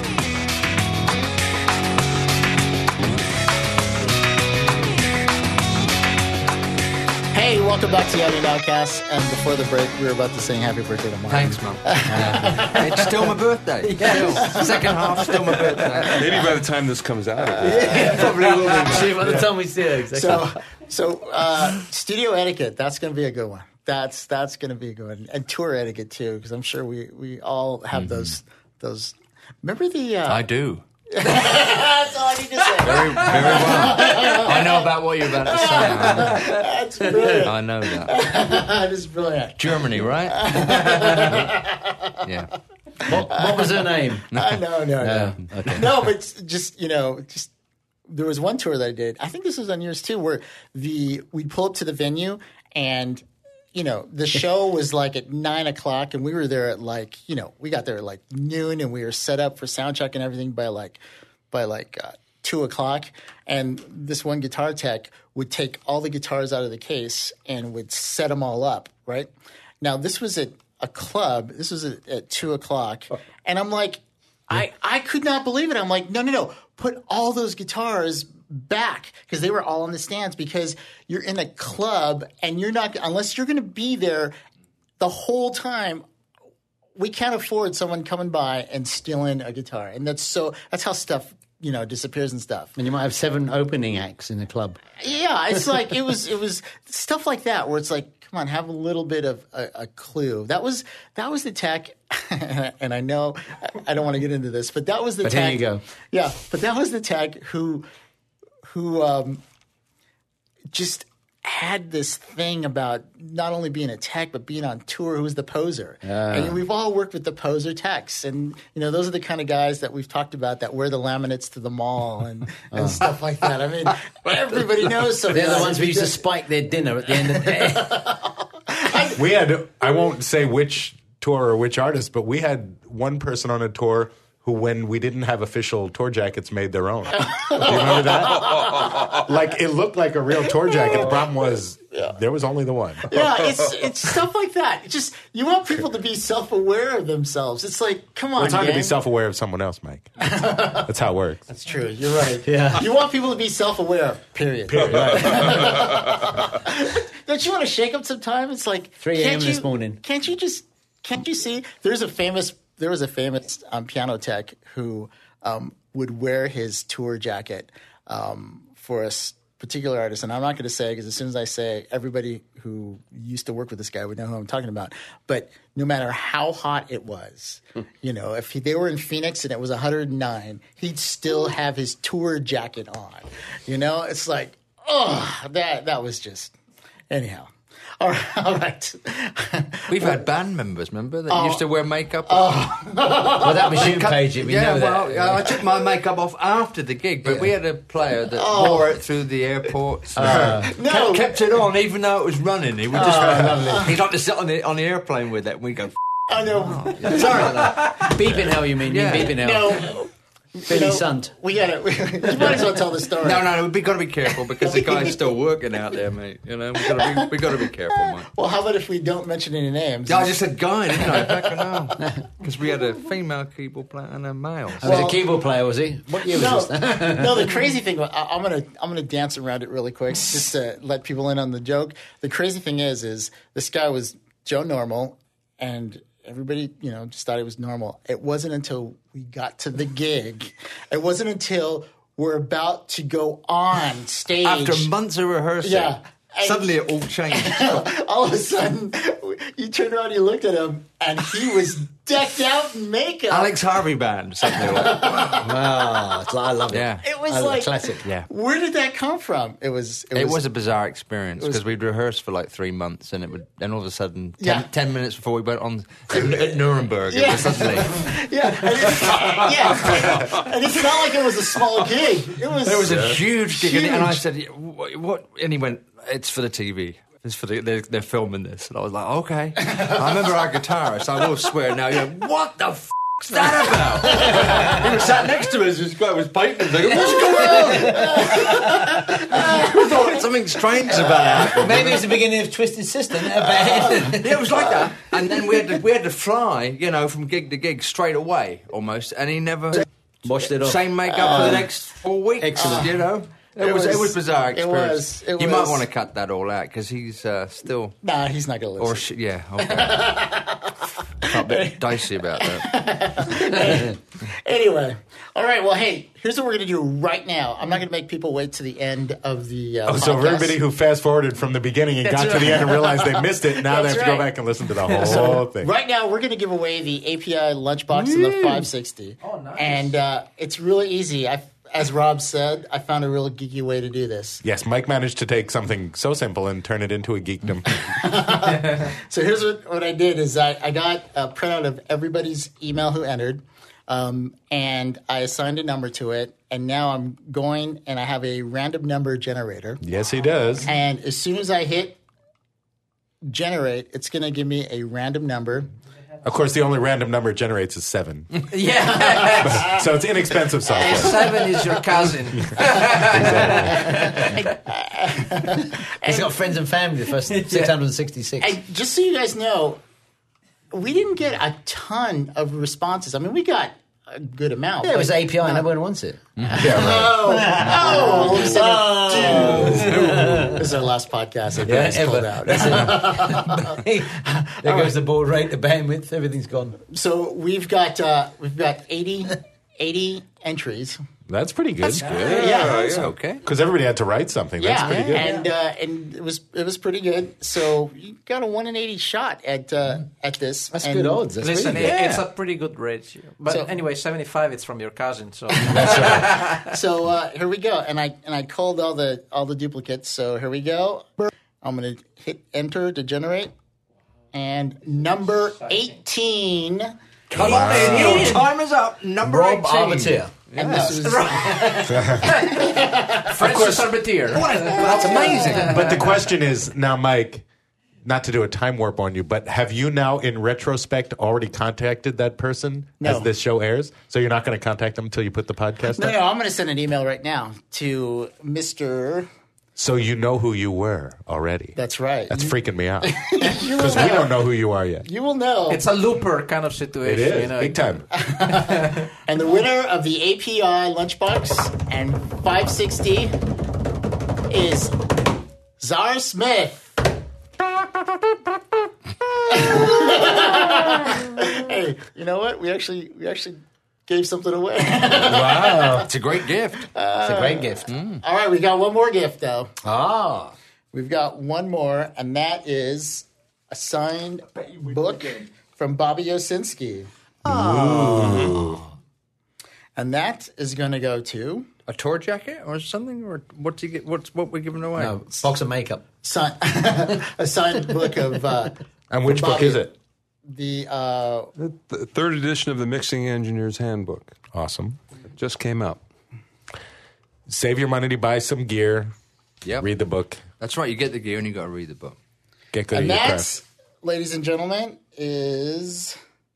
Hey, welcome back to the Audio Nowcast. And before the break, we were about to sing happy birthday to Mark. Thanks, Mum. Yeah. It's still my birthday. Yes. Still. Second half, still my birthday. Maybe by the time this comes out. Yeah, probably will be. See, by the time we see it, exactly. So, so uh, studio etiquette, that's going to be a good one. That's that's going to be a good one. And tour etiquette, too, because I'm sure we, we all have mm-hmm. those. those. Remember the... Uh, I do. That's all I need to say. Very, very well. I know about what you're about to say. That's brilliant. I know that. That is brilliant. Germany, right? Yeah. What, what was her name? Uh, no, no, no. No, okay. No, but just, you know, just there was one tour that I did. I think this was on yours too, where the we'd pull up to the venue and, you know, the show was like at nine o'clock and we were there at like, you know, we got there at like noon and we were set up for sound check and everything by like, by like uh, two o'clock. And this one guitar tech would take all the guitars out of the case and would set them all up, right? Now, this was at a club. This was at, at two o'clock. And I'm like, I, I could not believe it. I'm like, no, no, no. Put all those guitars back because they were all in the stands because you're in a club and you're not – unless you're going to be there the whole time, we can't afford someone coming by and stealing a guitar. And that's so – that's how stuff – you know, disappears and stuff. And you might have seven opening acts in the club. Yeah, it's like it was it was stuff like that where it's like, come on, have a little bit of a, a clue. That was that was the tech, and I know I don't want to get into this, but that was the But tech. here you go. Yeah, but that was the tech who who um, just had this thing about not only being a tech but being on tour. Who was the poser? And we've all worked with the poser techs, and you know those are the kind of guys that we've talked about that wear the laminates to the mall and, and stuff like that. I mean, everybody knows some. They're the guys. ones we used to spike their dinner at the end of the day. We had, I won't say which tour or which artist, but we had one person on a tour who, when we didn't have official tour jackets, made their own. Do you remember that? Like, it looked like a real tour jacket. The problem was there was only the one. Yeah, it's it's stuff like that. It's just you want people to be self-aware of themselves. It's like, come on, Well, it's hard to be gang. self-aware of someone else, Mike. That's how it works. That's true. You're right. Yeah. You want people to be self-aware. Period. Period. Don't you want to shake up sometime? It's like three a.m. can't this you- morning. Can't you just? Can't you see? There's a famous. There was a famous um, piano tech who um, would wear his tour jacket um, for a s- particular artist, and I'm not going to say because as soon as I say, everybody who used to work with this guy would know who I'm talking about. But no matter how hot it was, you know, if he, they were in Phoenix and it was one hundred nine, he'd still have his tour jacket on. You know, it's like, oh, that that was just anyhow. All right. All right. We've had band members, remember, that Oh. used to wear makeup. Well, that was you, Paige. We yeah, know well, that. I took my makeup off after the gig, but we had a player that Oh. wore it through the airports. No. kept, kept it on, even though it was running. He would just he'd like to sit on the on the airplane with it, and we go. I know. Sorry about that. Beeping hell, you mean? Yeah. You mean beeping hell. No. Billy You know, Sant. We got it. We, you might as well tell the story. No, no, we've got to be careful because the guy's still working out there, mate. You know, we've got to be, we've got to be careful, mate. Well, how about if we don't mention any names? Yeah, I just said guy, didn't I? Back now. Because we had a female keyboard player and a male. I was Well- a keyboard player, was he? What year No, was this? no. The crazy thing, I, I'm gonna I'm gonna dance around it really quick just to let people in on the joke. The crazy thing is, is this guy was Joe Normal, and everybody, you know, just thought it was normal. It wasn't until we got to the gig. It wasn't until we're about to go on stage. After months of rehearsing, Yeah. suddenly it all changed. all of a sudden, you turned around, you looked at him, and he was decked out in makeup. Alex Harvey band, suddenly. Like, Oh, it's like- I love it. yeah. It was I love like classic. Yeah. Where did that come from? It was. It was, It was a bizarre experience was- because we'd rehearsed for like three months and it would, then all of a sudden, ten, Yeah. ten minutes before we went on at, at Nuremberg, it Yeah. was suddenly. yeah, and it's, yeah, and it's not like it was a small gig. It was. There was a huge gig, and, and I Huge. said, "What?" what? And he went, "It's for the T V. It's for the they're, they're filming this." And I was like, "Okay." I remember our guitarist. I will swear now. He went, "What the f*** is that about?" He was sat next to us. This guy was painting. Like, what's going on? We thought something strange about it. Maybe it's the beginning of Twisted Sister. Not a bad. Yeah, it was like that. And then we had to we had to fly, you know, from gig to gig straight away, almost. And he never Washed it off. same makeup for the next four weeks. Excellent. You know, it, It was, it was- was bizarre it experience. was- it you was- might want to cut that all out because he's uh, still Nah, he's not going to listen. or sh- yeah. Okay. I'm a bit dicey about that. Anyway, all right. Well, hey, here's what we're going to do right now. I'm not going to make people wait to the end of the. Uh, Oh, so for podcast. everybody who fast forwarded from the beginning and That's got to the right. end and realized they missed it, now they That's have to right. go back and listen to the whole thing. Right now, we're going to give away the A P I lunchbox and the five sixty. Oh, nice. And uh, it's really easy. I, as Rob said, I found a real geeky way to do this. Yes, Mike managed to take something so simple and turn it into a geekdom. So here's what, what I did is I, I got a printout of everybody's email who entered, um, and I assigned a number to it. And now I'm going and I have a random number generator. Yes, he does. And as soon as I hit generate, it's going to give me a random number. Of course, the only random number it generates is seven. Yeah. So it's inexpensive software. Seven is your cousin. He's got friends and family. The first six hundred sixty-six. And just so you guys know, we didn't get a ton of responses. I mean, we got a good amount. Yeah, it was but- A P I and everyone wants it. Oh, oh, we said it. This is our last podcast. I Yeah, guys ever. pulled out. That's it. There goes the board rate, the bandwidth, everything's gone. So we've got uh, we've got eighty, eighty entries. That's pretty good. That's good. Yeah, yeah, okay. Because everybody had to write something. That's yeah, pretty good. and uh, and it was it was pretty good. So you got a one in eighty shot at uh, at this. That's and good odds. That's Listen, really it, good. it's a pretty good ratio. But So- anyway, seventy-five. It's from your cousin, so So uh, here we go, and I and I called all the all the duplicates. So here we go. I'm going to hit enter to generate, and number eighteen. Come on, your time is up. Number Rob eighteen. Arbiter. And this was Francis Arbitier. That's amazing. But the question is now, Mike, not to do a time warp on you, but have you now, in retrospect, already contacted that person No. as this show airs? So you're not going to contact them until you put the podcast no, up? no. I'm going to send an email right now to Mister So you know who you were already. That's right. That's You- freaking me out. you will Because we know. don't know who you are yet. You will know. It's a looper kind of It situation. is, You know, big time. And the winner of the A P I Lunchbox and five sixty is Zara Smith. Hey, you know what? We actually we actually gave something away. Wow, it's a great gift. It's a great gift. All right, we got one more gift though. Ah. We've got one more, and that is a signed book from Bobby Osinski. And that is going to go to A tour jacket or something, or what's he get? What's what we're giving away? No, box of makeup. sign, a signed book of. Uh, And which book Bobby. is it? the uh, The third edition of the Mixing Engineer's Handbook Awesome. just came out. Save your money to buy some gear. Yep. Read the book. That's right. You get the gear and you got to read the book. Get good and at your that, craft. ladies and gentlemen, is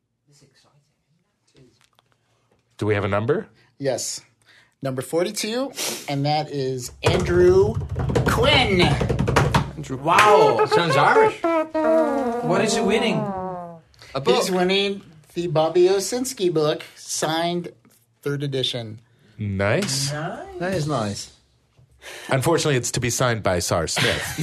Do we have a number? yes, number forty-two, and that is Andrew Quinn. wow. Sounds Irish. What is he winning? A book. He's winning the Bobby Osinski book, signed third edition. Nice. That is nice. Unfortunately, it's to be signed by Sar Smith,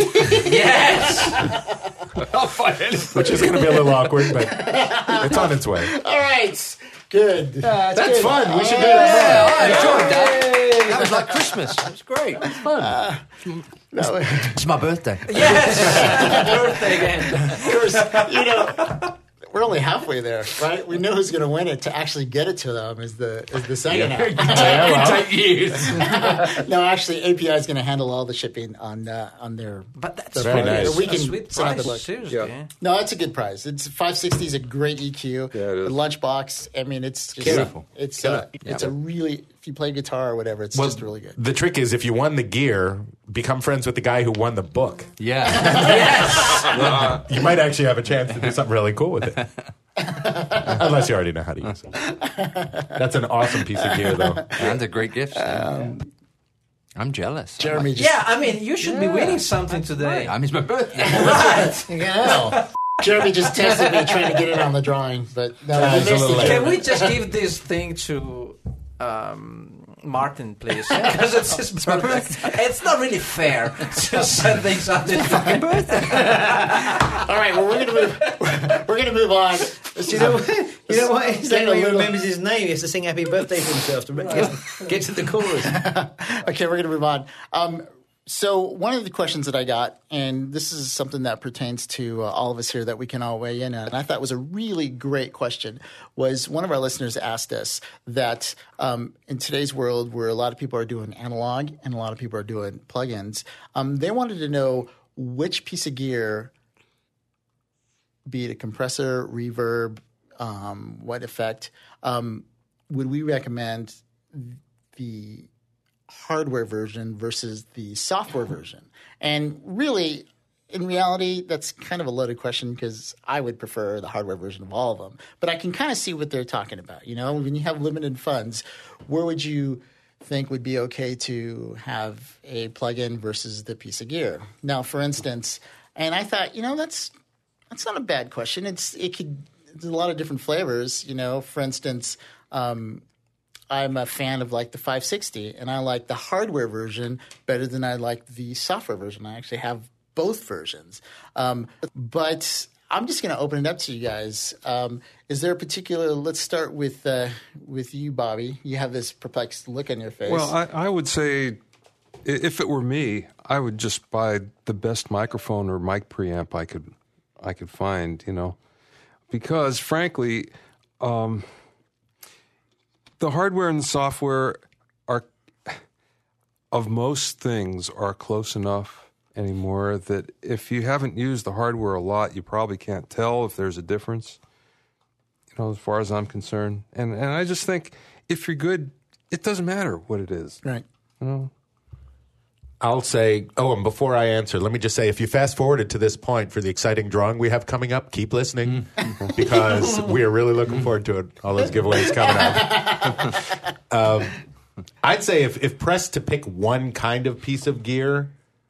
I'll find it. which is going to be a little awkward, but it's on its way. All right, good. That's fun. We should do that I enjoyed that. That was like Christmas. It was great. It was fun. No, It's my birthday. Yes, birthday again. of course, you know, we're only halfway there, right? We know who's going to win it. To actually get it to them is the is the second half. It could take years. No, actually, A P I is going to handle all the shipping on uh, on their. But that's their Very product. nice. We a can sweet send out the price. book. Seriously. Yeah. No, it's a good price. It's five sixty is a great E Q. Yeah, it is. The lunchbox. I mean, it's just Beautiful. it's uh, it's a really if you play guitar or whatever, it's Well, just really good. The trick is if you won the gear, become friends with the guy who won the book. Yeah. You might actually have a chance to do something really cool with it. Unless you already know how to use it. That's an awesome piece of gear, though. And a great gift. I'm jealous. Jeremy, just, Yeah, I mean, you should be winning something today. I mean, it's my birthday. yeah. Jeremy just tested me trying to get it on the drawing, but no, Yeah, we it's a missed little it, late. Can Jeremy. we just give this thing to um, Martin, please? Because it's his birthday. It's not really fair to set things up this fucking birthday. All right, well, we're gonna move. We're gonna move on. You know, you know what? He's Getting like a when he little- remembers his name, he has to sing happy birthday for himself to get, get to the chorus. Okay, we're going to move on. Um, so one of the questions that I got, and this is something that pertains to uh, all of us here that we can all weigh in on, and I thought was a really great question, was one of our listeners asked us that um, in today's world where a lot of people are doing analog and a lot of people are doing plugins, um, they wanted to know which piece of gear, be it a compressor, reverb, um, what effect, um, would we recommend the hardware version versus the software version? And really, in reality, that's kind of a loaded question because I would prefer the hardware version of all of them. But I can kind of see what they're talking about. You know, when you have limited funds, where would you think would be okay to have a plugin versus the piece of gear? Now, for instance, and I thought, you know, that's that's not a bad question. It's it could there's a lot of different flavors. You know, for instance. Um, I'm a fan of like the five sixty, and I like the hardware version better than I like the software version. I actually have both versions. Um, but I'm just going to open it up to you guys. Um, is there a particular? Let's start with uh, with you, Bobby. You have this perplexed look on your face. Well, I, I would say, if it were me, I would just buy the best microphone or mic preamp I could I could find. You know, because frankly, um, the hardware and the software are of most things are close enough anymore that if you haven't used the hardware a lot, you probably can't tell if there's a difference, you know, as far as I'm concerned. And and I just think if you're good, it doesn't matter what it is. Right. You know? I'll say, oh, and before I answer, let me just say, if you fast forwarded to this point for the exciting drawing we have coming up, keep listening because we are really looking forward to it. All those giveaways coming up. um, I'd say if, if pressed to pick one kind of piece of gear,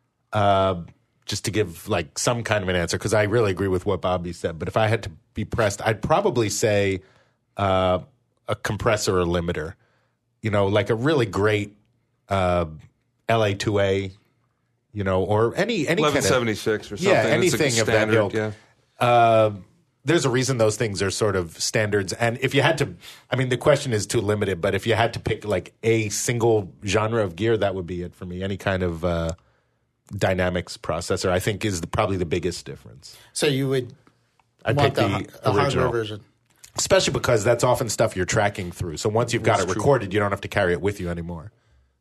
Uh, just to give like some kind of an answer, because I really agree with what Bobby said. But if I had to be pressed, I'd probably say uh, a compressor or limiter. You know, like a really great uh, L A two A, you know, or any any eleven seventy-six kind of, or something. Yeah, anything it's like of standard, that ilk. Yeah. Uh, there's a reason those things are sort of standards. And if you had to, I mean, the question is too limited. But if you had to pick like a single genre of gear, that would be it for me. Any kind of uh, Dynamics processor, I think, is the, probably the biggest difference. So you would I want pick the, the, the original hardware version. Especially because that's often stuff you're tracking through. So once you've got That's it true. recorded, you don't have to carry it with you anymore.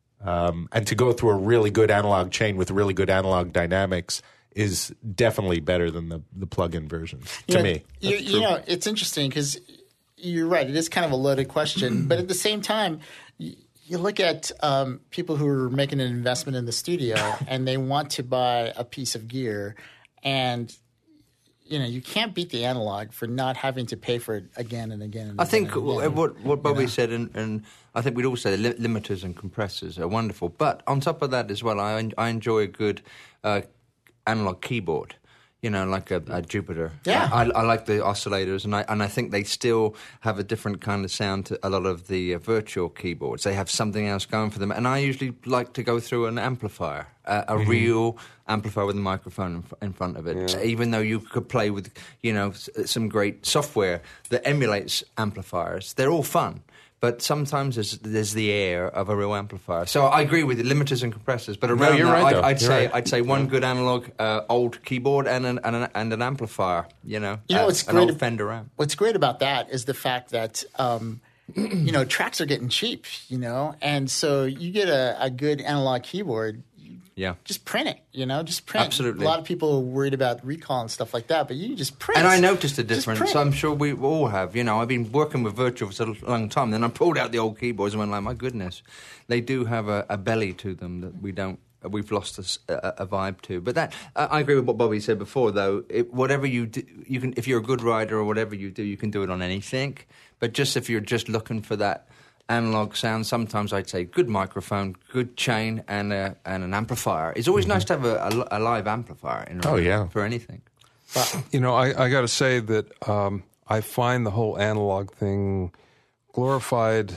Um, and to go through a really good analog chain with really good analog dynamics is definitely better than the, the plug-in versions, to You know, me. You, you know, it's interesting because you're right. It is kind of a loaded question. But at the same time, you, you look at um, people who are making an investment in the studio and they want to buy a piece of gear, and you know you can't beat the analog for not having to pay for it again and again. And I again think and again. what what Bobby You know? said, and, and I think we'd all say li- limiters and compressors are wonderful. But on top of that as well, I en- I enjoy a good uh, analog keyboard. You know, like a, a Jupiter. Yeah. I, I like the oscillators, and I and I think they still have a different kind of sound to a lot of the uh, virtual keyboards. They have something else going for them, and I usually like to go through an amplifier, uh, a Mm-hmm. real amplifier with a microphone in, fr- in front of it. Yeah. Even though you could play with, you know, s- some great software that emulates amplifiers, they're all fun. But sometimes there's, there's the air of a real amplifier. So I agree with the limiters and compressors. But around you're that, right, I'd, though. I'd You're say right. I'd say one good analog uh, old keyboard and an, and an and an amplifier. You know, You know uh, what's an great old ab- Fender amp. What's great about that is the fact that um, you know tracks are getting cheap. You know, and so you get a, a good analog keyboard. Yeah. Just print it, you know, just print. Absolutely. A lot of people are worried about recall and stuff like that, but you just print. And I noticed a Just difference. print. I'm sure we all have. You know, I've been working with Virtual for a long time. Then I pulled out the old keyboards and went like, my goodness, they do have a, a belly to them that we don't. We've lost a, s- a- a vibe to. But that uh, I agree with what Bobby said before. Though, it, whatever you do, you can. If you're a good rider or whatever you do, you can do it on anything. But just if you're just looking for that analog sound, sometimes I'd say good microphone, good chain, and a, and an amplifier. It's always nice to have a, a, a live amplifier in Oh, yeah. for anything. You know, I, I got to say that um, I find the whole analog thing glorified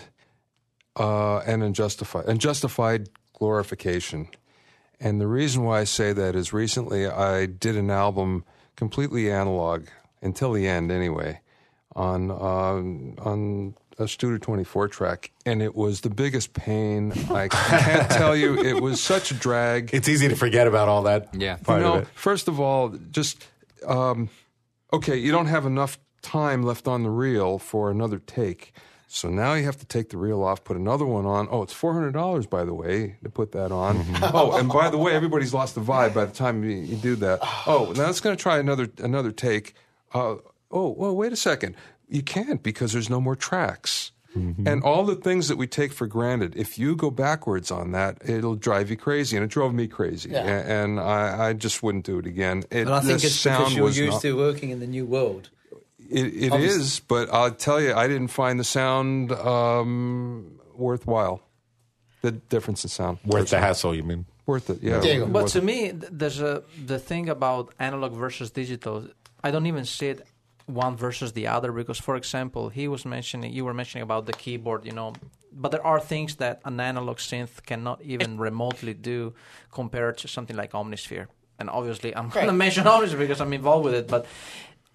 uh, and unjustified, unjustified glorification. And the reason why I say that is recently I did an album completely analog until the end, anyway, on uh, on a Studer twenty-four track, and it was the biggest pain. I can't tell you, it was such a drag. It's easy to forget about all that Yeah. part you know, of it. first of all, just um, okay, you don't have enough time left on the reel for another take. So now you have to take the reel off, put another one on. Oh, it's four hundred dollars, by the way, to put that on. Oh, and by the way, everybody's lost the vibe by the time you, you do that. Oh, now let's going to try another another take. Uh, oh, well, wait a second. You can't because there's no more tracks. And all the things that we take for granted, if you go backwards on that, it'll drive you crazy. And it drove me crazy. Yeah. A- And I, I just wouldn't do it again. It, And I think the it's sound because you're was used not- to working in the new world. It, it Obviously. is, but I'll tell you, I didn't find the sound um, worthwhile. The difference in sound. Worth the hassle, you mean? Worth it, yeah. Diego. It But to wasn't- me, th- there's a the thing about analog versus digital. I don't even see it one versus the other because, for example, he was mentioning, you were mentioning about the keyboard, you know, but there are things that an analog synth cannot even remotely do compared to something like Omnisphere. And obviously, I'm going to Right. mention Omnisphere because I'm involved with it, but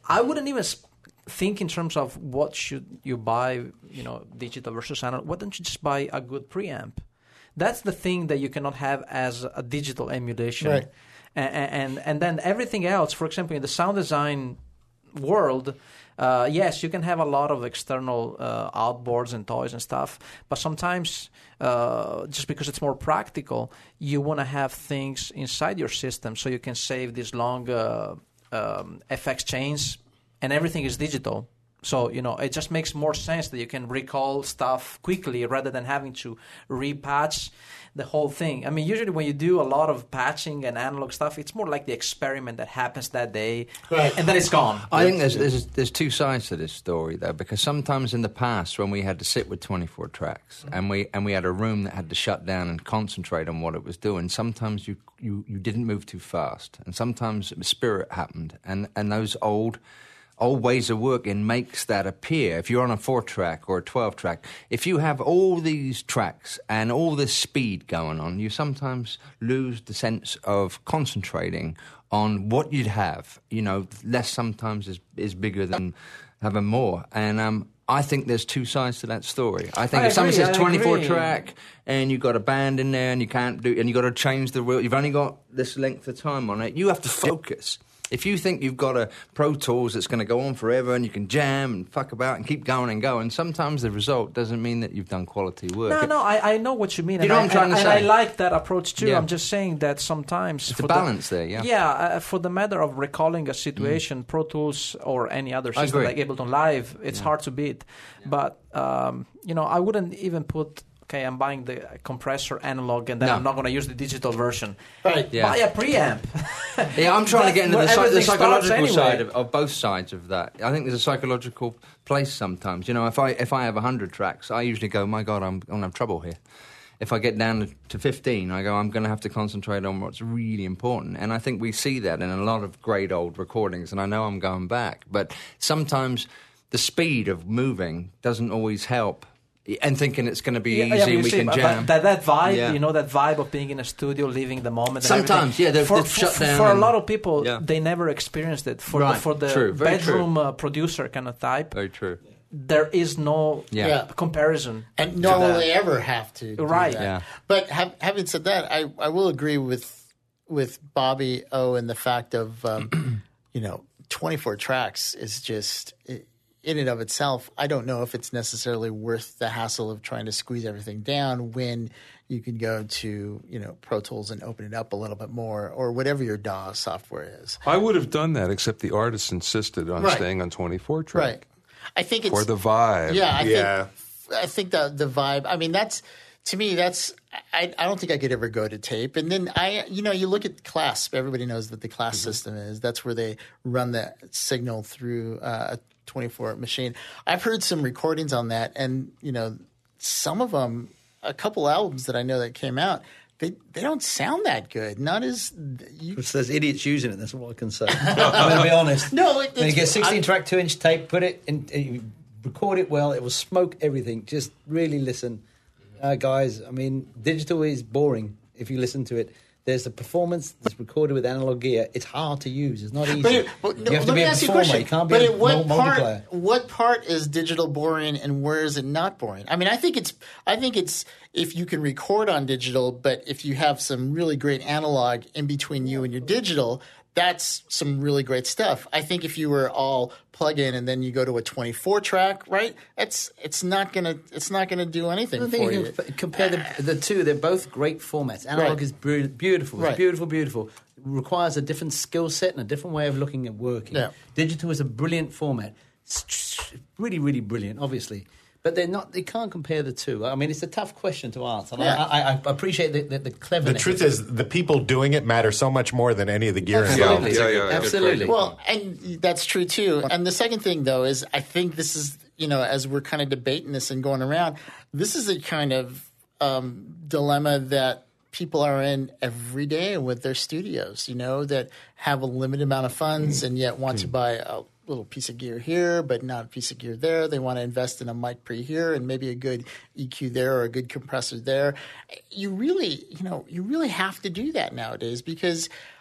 I wouldn't even sp- think in terms of what should you buy, you know, digital versus analog. Why don't you just buy a good preamp? That's the thing that you cannot have as a digital emulation. Right. And, and and then everything else, for example, in the sound design world, uh, yes, you can have a lot of external uh, outboards and toys and stuff, but sometimes uh, just because it's more practical, you want to have things inside your system so you can save these long uh, um, F X chains, and everything is digital. So, you know, it just makes more sense that you can recall stuff quickly rather than having to repatch the whole thing. I mean, usually when you do a lot of patching and analog stuff, it's more like the experiment that happens that day, Right. and then it's gone. I think there's, there's there's two sides to this story though, because sometimes in the past when we had to sit with twenty-four tracks and we and we had a room that had to shut down and concentrate on what it was doing, sometimes you you, you didn't move too fast, and sometimes spirit happened, and and those old. old ways of working makes that appear. If you're on a four-track or a twelve-track, if you have all these tracks and all this speed going on, you sometimes lose the sense of concentrating on what you'd have. You know, less sometimes is, is bigger than having more. And um, I think there's two sides to that story. I think I if someone agree, says I twenty-four agree. track and you've got a band in there and you can't do, and you've got to change the wheel, you've only got this length of time on it, you have to focus. If you think you've got a Pro Tools that's going to go on forever and you can jam and fuck about and keep going and going, sometimes the result doesn't mean that you've done quality work. No, no, I, I know what you mean. You know and what I'm I, trying and, to and say? I like that approach too. Yeah. I'm just saying that sometimes... It's a for balance the, there, yeah. Yeah, uh, for the matter of recalling a situation, mm. Pro Tools or any other I system agree. like Ableton Live, it's yeah. hard to beat. Yeah. But, um, you know, I wouldn't even put... Okay, I'm buying the compressor analog, and then No. I'm not going to use the digital version. Right. Yeah. Buy a preamp. Yeah, I'm trying to get into the, where psy- the everything starts psychological anyway. side of, of both sides of that. I think there's a psychological place sometimes. You know, if I if I have one hundred tracks, I usually go, my God, I'm going to have trouble here. If I get down to fifteen, I go, I'm going to have to concentrate on what's really important. And I think we see that in a lot of great old recordings, and I know I'm going back. But sometimes the speed of moving doesn't always help. And thinking it's going to be Yeah, easy yeah, but and you we see, can but jam. That, that vibe, Yeah. you know, that vibe of being in a studio, living the moment. And Sometimes, everything. yeah, they've- for, they've for, shut for, down For a and- lot of people, Yeah. they never experienced it. For Right. the, for the True. Very bedroom true. uh, producer kind of type, Very true. there is no Yeah. Yeah. comparison. And to nor will that. they ever have to. do Right. that. Yeah. But have, having said that, I, I will agree with with Bobby O in the fact of, um, you know, twenty-four tracks is just, in and of itself, I don't know if it's necessarily worth the hassle of trying to squeeze everything down when you can go to, you know, Pro Tools and open it up a little bit more, or whatever your D A W software is. I would have done that, except the artist insisted on Right. staying on twenty-four track. Right. I think it's For the vibe. Yeah, I Yeah. think I think the the vibe. I mean, that's to me. That's I. I don't think I could ever go to tape. And then I, you know, you look at Clasp. Everybody knows what the Clasp Mm-hmm. system is. That's where they run the signal through uh, a twenty-four machine. I've heard some recordings on that, and you know, some of them, a couple albums that I know that came out. They they don't sound that good. Not as you. Because there's idiots using it. That's what I can say. I'm going to be honest. No, it, When you it's- get sixteen I- track, two inch tape, put it in, and you record it well. It will smoke everything. Just really listen, uh, guys. I mean, digital is boring if you listen to it. There's the performance that's recorded with analog gear. It's hard to use. It's not easy. But, it, but no, you have to let be me a ask you a performer. question. You can't be but a at what mul- part? multiplayer. What part is digital boring, and where is it not boring? I mean, I think it's. I think it's if you can record on digital, but if you have some really great analog in between you and your digital, that's some really great stuff. I think if you were all plug in and then you go to a twenty-four track, right? It's it's not gonna it's not gonna do anything I for think you. you can compare the, the two. They're both great formats. Analog Right. is bru- beautiful. It's Right. beautiful, beautiful. It requires a different skill set and a different way of looking at working. Yeah. Digital is a brilliant format. It's really, really brilliant, obviously. But they're not. They can't compare the two. I mean, it's a tough question to answer. And Yeah. I, I, I appreciate the, the, the The cleverness. truth is, the people doing it matter so much more than any of the gear involved. Absolutely. Yeah, yeah, yeah. Absolutely. Well, and that's true too. And the second thing, though, is I think this is, you know, as we're kind of debating this and going around, this is a kind of um, dilemma that people are in every day with their studios, you know, that have a limited amount of funds and yet want to buy a little piece of gear here, but not a piece of gear there. They want to invest in a mic pre here and maybe a good E Q there or a good compressor there. You really, you know, you really have to do that nowadays because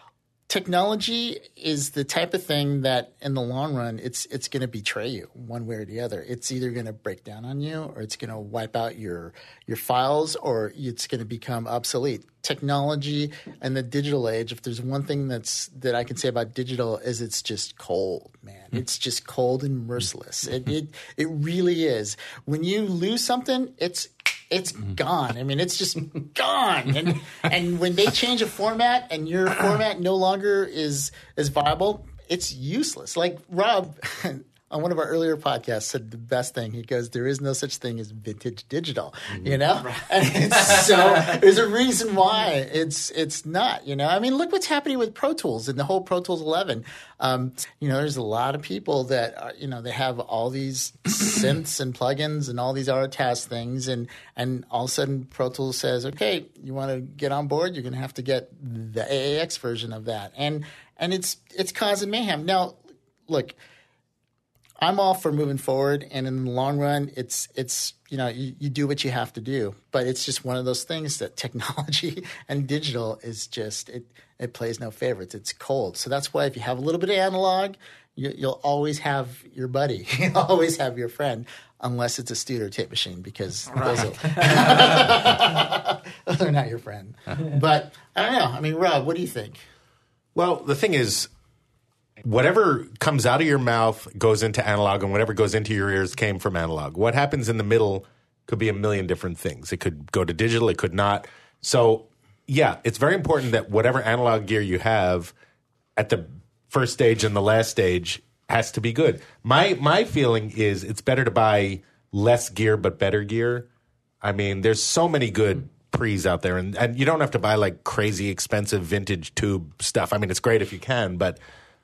technology is the type of thing that in the long run, it's it's going to betray you one way or the other. It's either going to break down on you, or it's going to wipe out your your files, or it's going to become obsolete. Technology and the digital age, if there's one thing that's that I can say about digital, is it's just cold, man. It's just cold and merciless. It it, it really is. When you lose something, it's It's gone. I mean, it's just gone. And and when they change a format and your format no longer is is viable, it's useless. Like Rob on one of our earlier podcasts said the best thing. He goes, "There is no such thing as vintage digital." You know, right. And it's so there's a reason why it's it's not. You know, I mean, look what's happening with Pro Tools and the whole Pro Tools eleven. Um, you know, there's a lot of people that are, you know, they have all these synths and plugins and all these Autotask things, and and all of a sudden Pro Tools says, "Okay, you want to get on board? You're going to have to get the A A X version of that," and and it's it's causing mayhem. Now, look. I'm all for moving forward, and in the long run, it's it's you know you, you do what you have to do, but it's just one of those things that technology and digital is just it it plays no favorites. It's cold, so that's why if you have a little bit of analog, you, you'll always have your buddy, you'll always have your friend, unless it's a studio tape machine, because right. those, are, those are not your friend. But I don't know. I mean, Rob, what do you think? Well, the thing is, whatever comes out of your mouth goes into analog, and whatever goes into your ears came from analog. What happens in the middle could be a million different things. It could go to digital. It could not. So, yeah, it's very important that whatever analog gear you have at the first stage and the last stage has to be good. My my feeling is it's better to buy less gear but better gear. I mean, there's so many good pre's out there, and, and you don't have to buy like crazy expensive vintage tube stuff. I mean, it's great if you can, but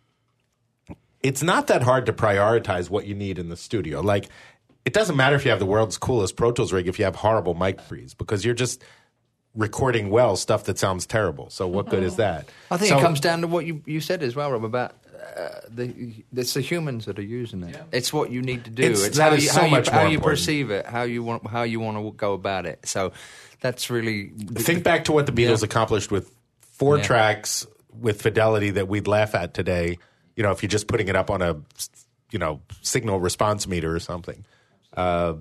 it's not that hard to prioritize what you need in the studio. Like, it doesn't matter if you have the world's coolest Pro Tools rig if you have horrible mic pre's, because you're just recording well stuff that sounds terrible. So what good is that? I think so, it comes down to what you, you said as well, Rob, about uh, the it's the humans that are using it. Yeah. It's what you need to do. It's, it's that how, is you, so how, much you, more how you important. perceive it, how you want how you want to go about it. So that's really think back to what the Beatles yeah. accomplished with four yeah. tracks with fidelity that we'd laugh at today. You know, if you're just putting it up on a, you know, signal response meter or something. Uh,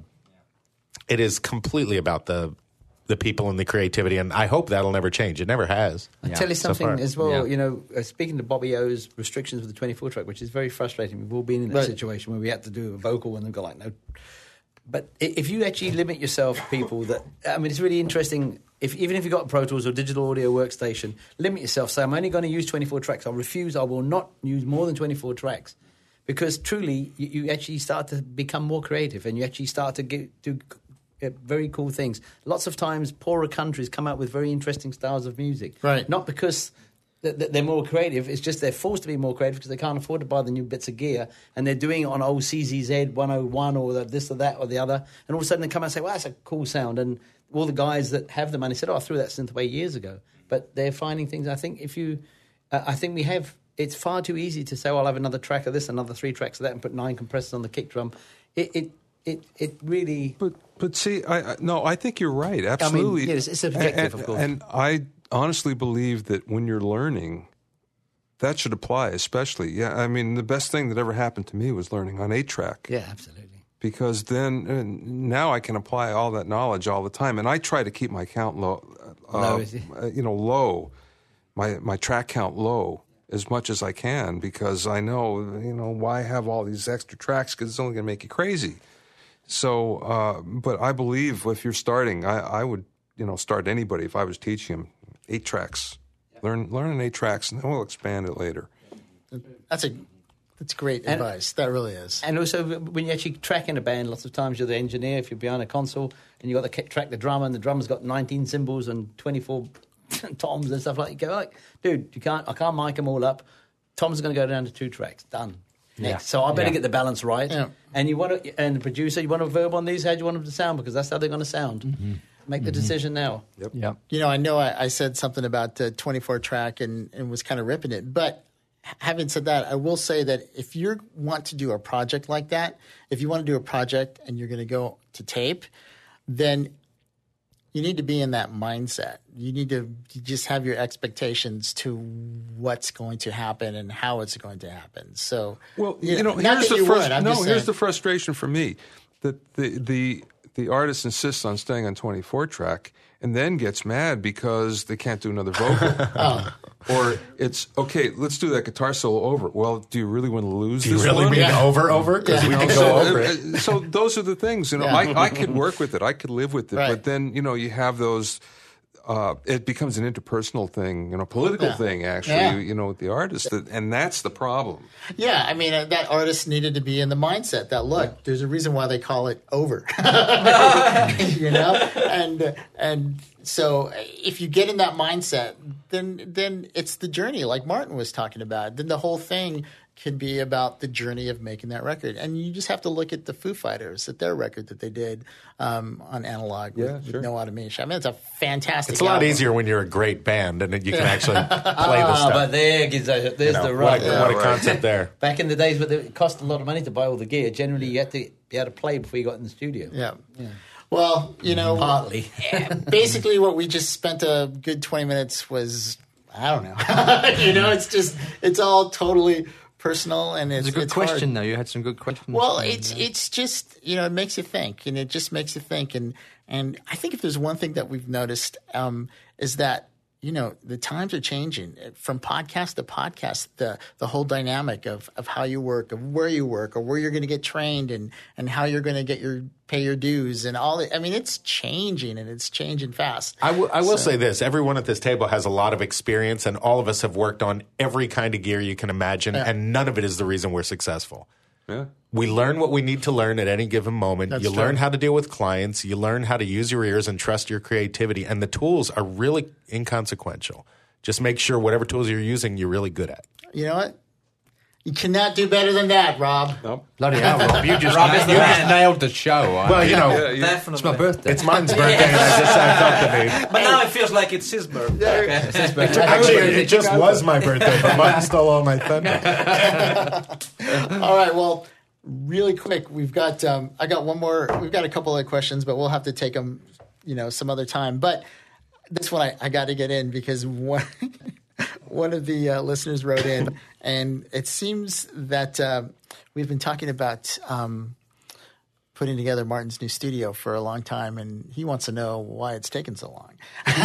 it is completely about the the people and the creativity, and I hope that'll never change. It never has. I'll tell you something so as well, Yeah. you know, uh, speaking to Bobby O's restrictions with the twenty-four track, which is very frustrating. We've all been in that Right. situation where we had to do a vocal and they've got like no... But i- if you actually limit yourself, people, that... I mean, it's really interesting. If, even if you've got a Pro Tools or digital audio workstation, limit yourself. Say, I'm only going to use twenty-four tracks. I'll refuse. I will not use more than twenty-four tracks. Because truly, you, you actually start to become more creative, and you actually start to get, do uh, very cool things. Lots of times, poorer countries come out with very interesting styles of music. Right. Not because th- th- they're more creative. It's just they're forced to be more creative because they can't afford to buy the new bits of gear, and they're doing it on old C Z Z one oh one or the, this or that or the other. And all of a sudden, they come out and say, well, that's a cool sound. And all the guys that have the money said, oh, I threw that synth away years ago. But they're finding things. I think if you... Uh, I think we have... It's far too easy to say, well, I'll have another track of this, another three tracks of that, and put nine compressors on the kick drum. It it it, it really... But but see, I, I no, I think you're right. Absolutely, I mean, yes, it's subjective, and, of course. And I honestly believe that when you're learning, that should apply. Especially, yeah. I mean, the best thing that ever happened to me was learning on eight track. Yeah, absolutely. Because then uh, now I can apply all that knowledge all the time, and I try to keep my count low. Uh, Low, is it? uh, you know, low, my my track count low as much as I can, because I know, you know, why have all these extra tracks, because it's only going to make you crazy. So, uh, but I believe if you're starting, I, I would, you know, start anybody if I was teaching them eight tracks. Learn learn eight tracks, and then we'll expand it later. That's a that's great And- advice. That really is. And also, when you actually track in a band, lots of times you're the engineer if you're behind a console, and you've got to track the drummer, and the drummer's got nineteen cymbals and twenty-four toms and stuff like that. You go like, dude, you can't, I can't mic them all up. Tom's going to go down to two tracks. Done. Next. Yeah. So I better Yeah. get the balance right. Yeah. And you want to, and the producer, you want to verb on these? How do you want them to sound? Because that's how they're going to sound. Mm-hmm. Make the decision now. Yep. You know, I know I, I said something about the twenty-four track and, and was kind of ripping it. But having said that, I will say that if you want to do a project like that, if you want to do a project and you're going to go to tape, then you need to be in that mindset. You need to you just have your expectations to what's going to happen and how it's going to happen. So, well, you know, not here's that the you frust- would, I'm no, just here's saying. the frustration for me that the the the artist insists on staying on twenty-four track and then gets mad because they can't do another vocal. Oh. Or it's, okay, let's do that guitar solo over. Well, do you really want to lose Do you this really one? mean Yeah. over, over? Because Yeah. we can go So, over uh, it. uh, so those are the things, you know, Yeah. I, I could work with it. I could live with it. Right. But then, you know, you have those, uh, it becomes an interpersonal thing, you know, political Yeah. thing, actually, Yeah. you know, with the artist. That, and that's the problem. Yeah, I mean, uh, that artist needed to be in the mindset that, look, there's a reason why they call it over. you know? And uh, and so if you get in that mindset, then then it's the journey, like Martin was talking about. Then the whole thing could be about the journey of making that record. And you just have to look at the Foo Fighters, at their record that they did um, on analog with, Yeah, with sure. no automation. I mean, it's a fantastic It's a lot album. easier when you're a great band and then you can actually play the Ah, stuff. but there, gives a- there's You know, the what rub. a, what a concept there. Back in the days where it cost a lot of money to buy all the gear, generally you had to be able to play before you got in the studio. Yeah. Well, you know, Partly. basically what we just spent a good twenty minutes was, I don't know. you know, it's just, it's all totally personal and it's, It's a good it's question, hard. though. You had some good questions. Well, there, it's yeah. it's just, you know, it makes you think, and it just makes you think. And, and I think if there's one thing that we've noticed um, is that, you know, the times are changing from podcast to podcast. The the whole dynamic of, of how you work, of where you work, or where you're going to get trained, and, and how you're going to get your pay your dues, and all. The, I mean, it's changing, and it's changing fast. I will- I will say this. Everyone at this table has a lot of experience, and all of us have worked on every kind of gear you can imagine, Yeah. and none of it is the reason we're successful. Yeah. We learn what we need to learn at any given moment. That's you true. learn how to deal with clients. You learn how to use your ears and trust your creativity. And the tools are really inconsequential. Just make sure whatever tools you're using, you're really good at. You know what? You cannot do better than that, Rob. Bloody hell, Rob. You just, na- you just nailed the show. I Well, you know, Definitely. it's my birthday. it's mine's birthday, and I just had company. But now it feels like it's his birthday. Okay. Actually, it just was my birthday, but mine stole all my thunder. All right. Well, really quick, we've got um, I got one more. We've got a couple of questions, but we'll have to take them, you know, some other time. But this one I, I got to get in because one one of the uh, listeners wrote in, and it seems that uh, we've been talking about um, putting together Martin's new studio for a long time, and he wants to know why it's taken so long.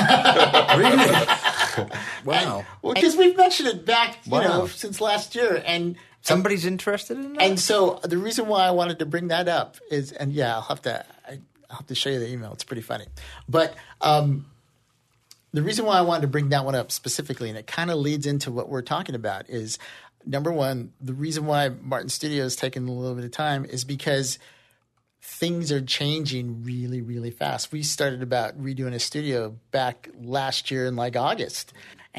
wow. Well, because we've mentioned it back, you Wow. know, since last year, and Somebody's interested in that? And so the reason why I wanted to bring that up is, and yeah, I'll have to, I, I'll have to show you the email. It's pretty funny. But um, the reason why I wanted to bring that one up specifically, and it kind of leads into what we're talking about, is number one, the reason why Martin Studio has taken a little bit of time is because things are changing really, really fast. We started about redoing a studio back last year in like August.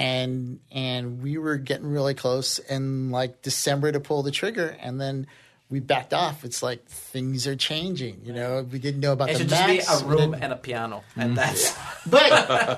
And and we were getting really close in like December to pull the trigger, and then we backed off. It's like things are changing. You know, we didn't know about It the should just be Macs. a We room didn't- and a piano, and that's but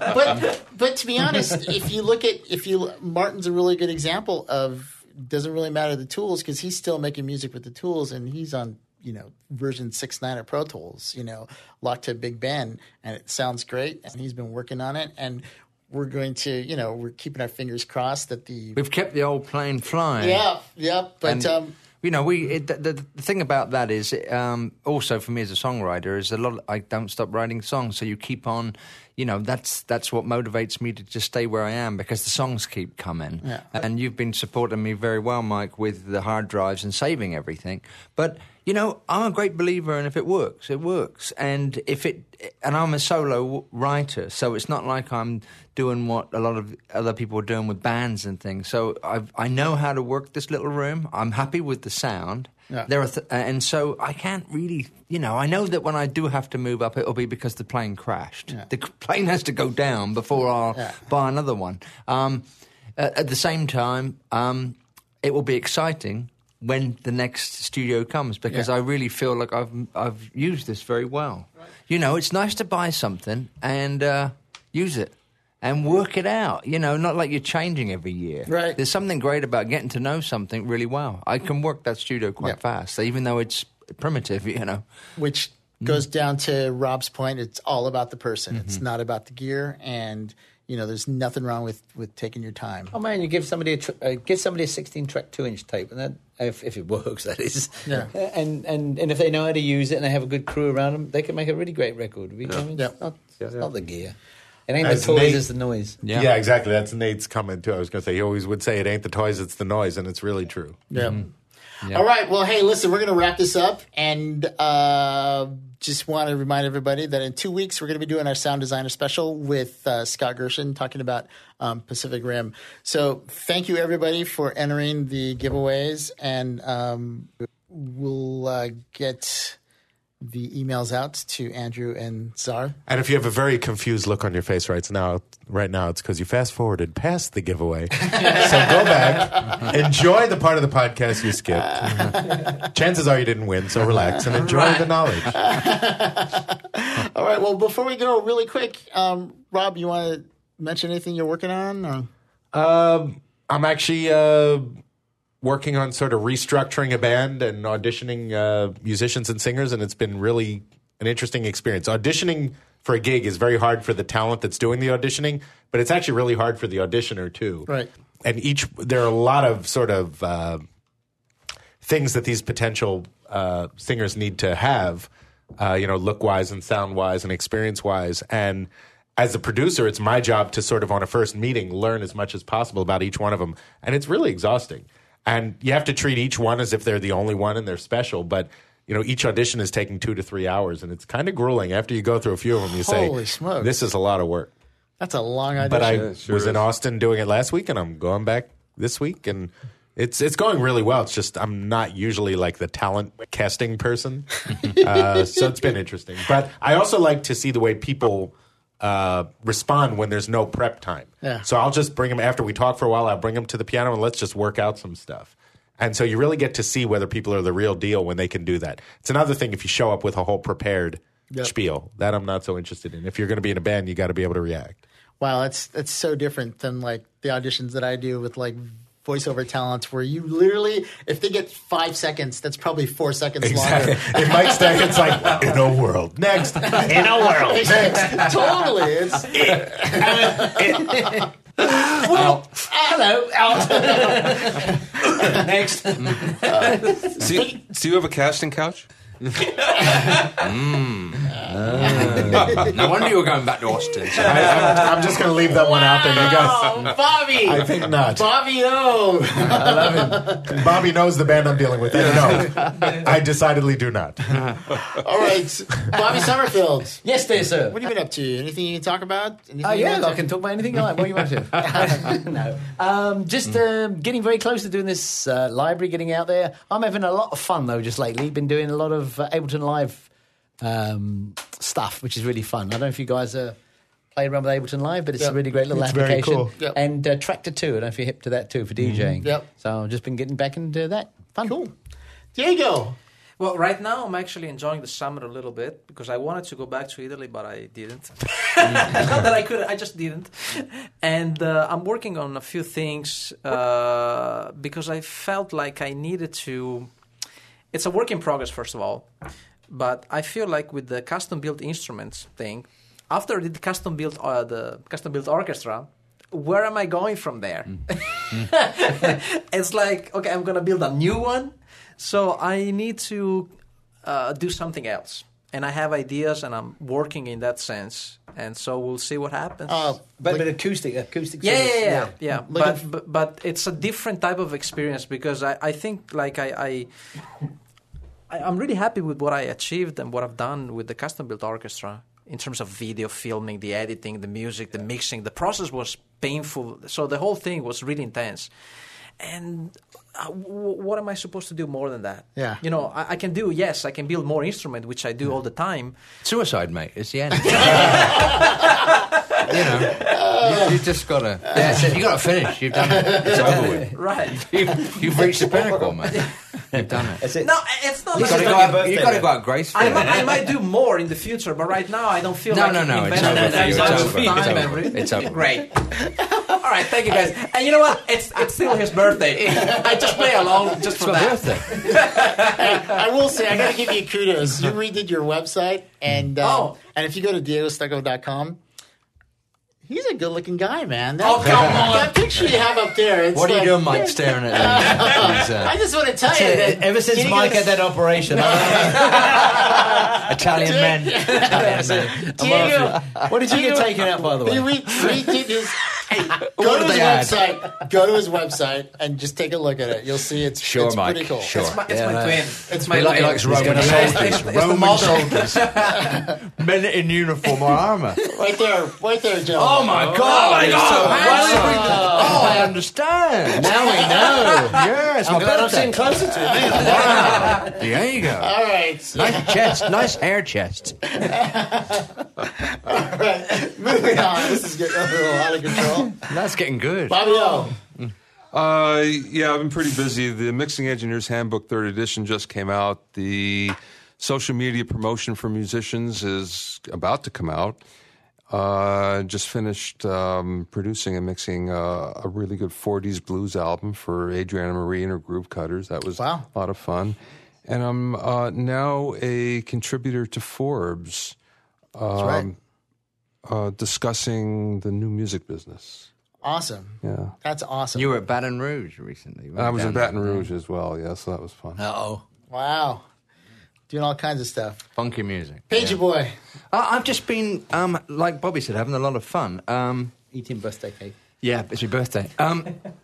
but but to be honest, if you look at if you Martin's a really good example of doesn't really matter the tools because he's still making music with the tools, and he's on you know version six nine of Pro Tools, you know, locked to Big Ben, and it sounds great, and he's been working on it, and we're going to you know we're keeping our fingers crossed that the We've kept the old plane flying. yeah yeah but And, um. you know, we it, the, the, the thing about that is um, also for me as a songwriter is a lot. Of, I don't stop writing songs, so you keep on. You know, that's that's what motivates me to just stay where I am because the songs keep coming. Yeah. And you've been supporting me very well, Mike, with the hard drives and saving everything. But you know, I'm a great believer, and if it works, it works. And if it, and I'm a solo writer, so it's not like I'm doing what a lot of other people are doing with bands and things. So I I know how to work this little room. I'm happy with the sound. Yeah. There are th- and so I can't really, you know, I know that when I do have to move up, it'll be because the plane crashed. Yeah. The c- plane has to go down before I'll Yeah. buy another one. Um, at, at the same time, um, it will be exciting when the next studio comes because Yeah. I really feel like I've I've used this very well. You know, it's nice to buy something and uh, use it. And work it out, you know, not like you're changing every year. Right. There's something great about getting to know something really well. I can work that studio quite Yeah. fast, even though it's primitive, you know. Which goes down to Rob's point. It's all about the person. Mm-hmm. It's not about the gear, and you know, there's nothing wrong with, with taking your time. Oh man, you give somebody a tr- uh, give somebody a sixteen track two inch tape, and that if, if it works, that is. Yeah. And, and and if they know how to use it and they have a good crew around them, they can make a really great record. You know, I mean, yeah. It's, not, it's yeah. not the gear. It ain't As the toys, Nate, it's the noise. Yeah. yeah, exactly. That's Nate's comment too. I was going to say he always would say it ain't the toys, it's the noise, and it's really true. Yeah. Mm-hmm. yeah. All right. Well, hey, listen, we're going to wrap this up, and uh, just want to remind everybody that in two weeks we're going to be doing our sound designer special with uh, Scott Gershon talking about um, Pacific Rim. So thank you everybody for entering the giveaways, and um, we'll uh, get the emails out to Andrew and Czar. And if you have a very confused look on your face right now, right now, it's because you fast forwarded past the giveaway. So go back, enjoy the part of the podcast you skipped. Chances are you didn't win, so relax and enjoy right. the knowledge. All right. Well, before we go, really quick, um, Rob, you want to mention anything you're working on? Or? Um, I'm actually uh, working on sort of restructuring a band and auditioning uh, musicians and singers, and it's been really an interesting experience. Auditioning for a gig is very hard for the talent that's doing the auditioning, but it's actually really hard for the auditioner too. Right. And each there are a lot of sort of uh, things that these potential uh, singers need to have, uh, you know, look wise and sound wise and experience wise. And as a producer, it's my job to sort of on a first meeting learn as much as possible about each one of them, and it's really exhausting. And you have to treat each one as if they're the only one and they're special. But, you know, each audition is taking two to three hours, and it's kind of grueling. After you go through a few of them, you Holy say, smokes. this is a lot of work. That's a long audition. But I Yeah, sure was is. in Austin doing it last week, and I'm going back this week, and it's it's going really well. It's just I'm not usually like the talent casting person. uh, so it's been interesting. But I also like to see the way people uh, respond when there's no prep time. Yeah. So I'll just bring them after we talk for a while. I'll bring them to the piano and let's just work out some stuff. And so you really get to see whether people are the real deal when they can do that. It's another thing if you show up with a whole prepared Yep. spiel. That I'm not so interested in. If you're going to be in a band, you got to be able to react. Wow, that's that's so different than like the auditions that I do with like voiceover talents, where you literally, if they get five seconds, that's probably four seconds Exactly. longer. In Mike's deck, it's like, in a world. Next. In a world. Next. Totally. It's, Well, hello, out. Next. So you, do you have a casting couch? mm. No wonder you were going back to Austin. So. I, I'm, I'm just going to leave that one out there. You oh, guys, Bobby. I think not. Bobby O. I love him. Bobby knows the band I'm dealing with. And no, I decidedly do not. All right. Bobby Summerfield. Yes, dear sir. What have you been up to? Anything you can talk about? Anything Oh, you yeah, want I to- can talk about anything I like. What do you want to? No. Um, just um, getting very close to doing this uh, library, getting out there. I'm having a lot of fun, though, just lately. Been doing a lot of uh, Ableton Live um, stuff, which is really fun. I don't know if you guys uh, played around with Ableton Live, but it's Yep. a really great little It's very application. cool. Yep. And uh, Tractor two, I don't know if you're hip to that, too, for DJing. Yep. So I've just been getting back into that. Fun. Cool. Diego. Well, right now I'm actually enjoying the summer a little bit because I wanted to go back to Italy, but I didn't. Not that I could, I just didn't. And uh, I'm working on a few things uh, because I felt like I needed to. It's a work in progress, first of all, but I feel like with the custom-built instruments thing, after I did the custom-built uh, the custom-built orchestra, where am I going from there? It's like, okay, I'm gonna build a new one. So I need to uh, do something else. And I have ideas, and I'm working in that sense. And so we'll see what happens. Uh, But, but acoustic, acoustic. yeah, sort of- yeah, yeah, yeah. Look But, at- but but it's a different type of experience because I, I think like I, I I I'm really happy with what I achieved and what I've done with the custom built orchestra in terms of video filming, the editing, the music, the mixing. The process was painful, so the whole thing was really intense. And uh, w- what am I supposed to do more than that? Yeah. You know, I, I can do, yes, I can build more instrument, which I do all the time. Suicide, mate. It's the end. You know, you, you just gotta. That's it. You gotta finish. You've done it. It's over with. Right. You've, you've reached the pinnacle, mate. You've done it. That's it. No, it's not You've like got to go out, you've got to go out gracefully. I might, I might do more in the future, but right now I don't feel No, like no, no. It's investing over that for you. much It's over. time It's and over. re- It's over. Great. All right, thank you guys. And you know what? It's it's still his birthday. I just play along just for that. Hey, I will say, I got to give you kudos. You redid your website, and um, Oh. and if you go to diego stecco dot com, he's a good-looking guy, man. That, Oh, come on. That picture you have up there. It's What are you like- doing, Mike, staring at him? He's, uh, I just want to tell you that Ever since Diego- Mike had that operation, Italian men. Italian men. Diego, what did you get taken out, by the he way? re- redid his. Hey, go What to did his they add? website. Go to his website and just take a look at it. You'll see it's Sure, it's Mike. pretty cool. Sure. It's my, it's Yeah, my no. twin. It's my He, li- he twin. likes Roman It's- soldiers. it's- it's the Roman model. soldiers. Men in uniform or armour. Right there, right there, Joe. Oh my God! Oh my he's God. so Why handsome. Oh, I understand. Now we know. Yes, I'm my glad I'm birthday. sitting closer to him. Wow. There you go. All right. Nice chest, nice hair chest. All right. Moving on. This is getting a little out of control. That's getting good. Bobby O. Uh, yeah, I've been pretty busy. The Mixing Engineer's Handbook third edition just came out. The social media promotion for musicians is about to come out. Uh, just finished um, producing and mixing uh, a really good forties blues album for Adriana Marie and her Groove Cutters. That was Wow. a lot of fun. And I'm uh, now a contributor to Forbes, That's right. uh, discussing the new music business. Awesome. Yeah. That's awesome. You were at Baton Rouge recently. weren't I was you, in down Baton there? Rouge as well, yeah, so that was fun. Uh-oh. Wow. Doing all kinds of stuff. Funky music. Pagey yeah. boy. Uh, I've just been, um, like Bobby said, having a lot of fun. Um, Eating birthday cake. yeah, it's your birthday. Um,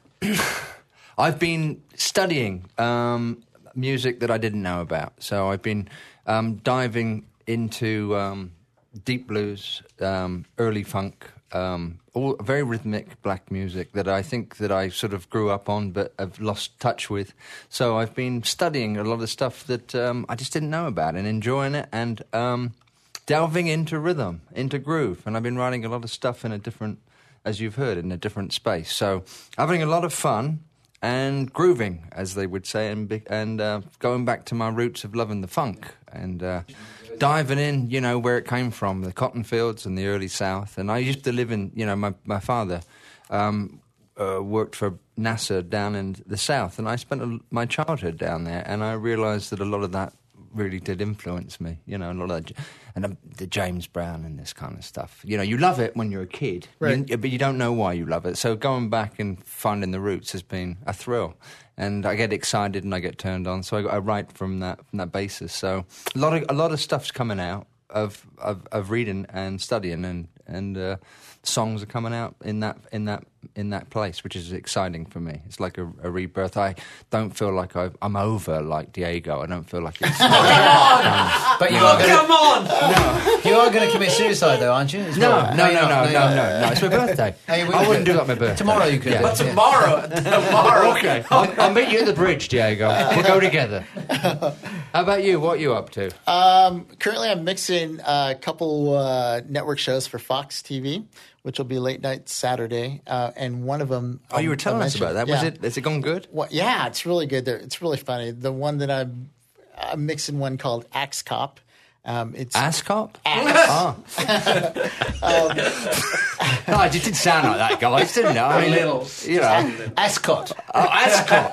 I've been studying um, music that I didn't know about. So I've been um, diving into um, deep blues, um, early funk, um, all very rhythmic black music that I think that I sort of grew up on but have lost touch with. So I've been studying a lot of stuff that um, I just didn't know about and enjoying it and um, delving into rhythm, into groove. And I've been writing a lot of stuff in a different, as you've heard, in a different space. So having a lot of fun and grooving, as they would say, and, be- and uh, going back to my roots of loving the funk and uh, diving in, you know, where it came from, the cotton fields and the early South. And I used to live in, you know, my, my father um, uh, worked for NASA down in the South, and I spent a, my childhood down there, and I realised that a lot of that really did influence me, you know, a lot of that, and um, the James Brown and this kind of stuff. You know, you love it when you're a kid, Right. you- but you don't know why you love it. So going back and finding the roots has been a thrill, and I get excited and I get turned on. So I, I write from that from that basis. So a lot of a lot of stuff's coming out of of, of reading and studying, and and uh, songs are coming out in that in that in that place, which is exciting for me. It's like a, a rebirth. I don't feel like I've, I'm over like Diego. I don't feel like it's. But you are Come going on! you are going to commit suicide, though, aren't you? as No, well? no, no, you're no, not. no, you're no, not. no. It's my birthday. Hey, we- I wouldn't do that on my birthday. Tomorrow you could. Yeah. do But it, yeah. tomorrow, tomorrow. Okay, I'll, I'll meet you at the bridge, Diego. We'll go together. How about you? What are you up to? Um, currently, I'm mixing a couple uh, network shows for Fox T V, which will be late night Saturday. Uh, and one of them. Oh, you were I telling us mentioned- about that. Was yeah. it? Has it gone good? Well, yeah, it's really good. They're- It's really funny. The one that I'm, I'm mixing one called Axe Cop. Um, it's Ascop? Oh. no, it did sound like that, guys, didn't it? I mean, little. you know. Ascot. Oh, Ascop.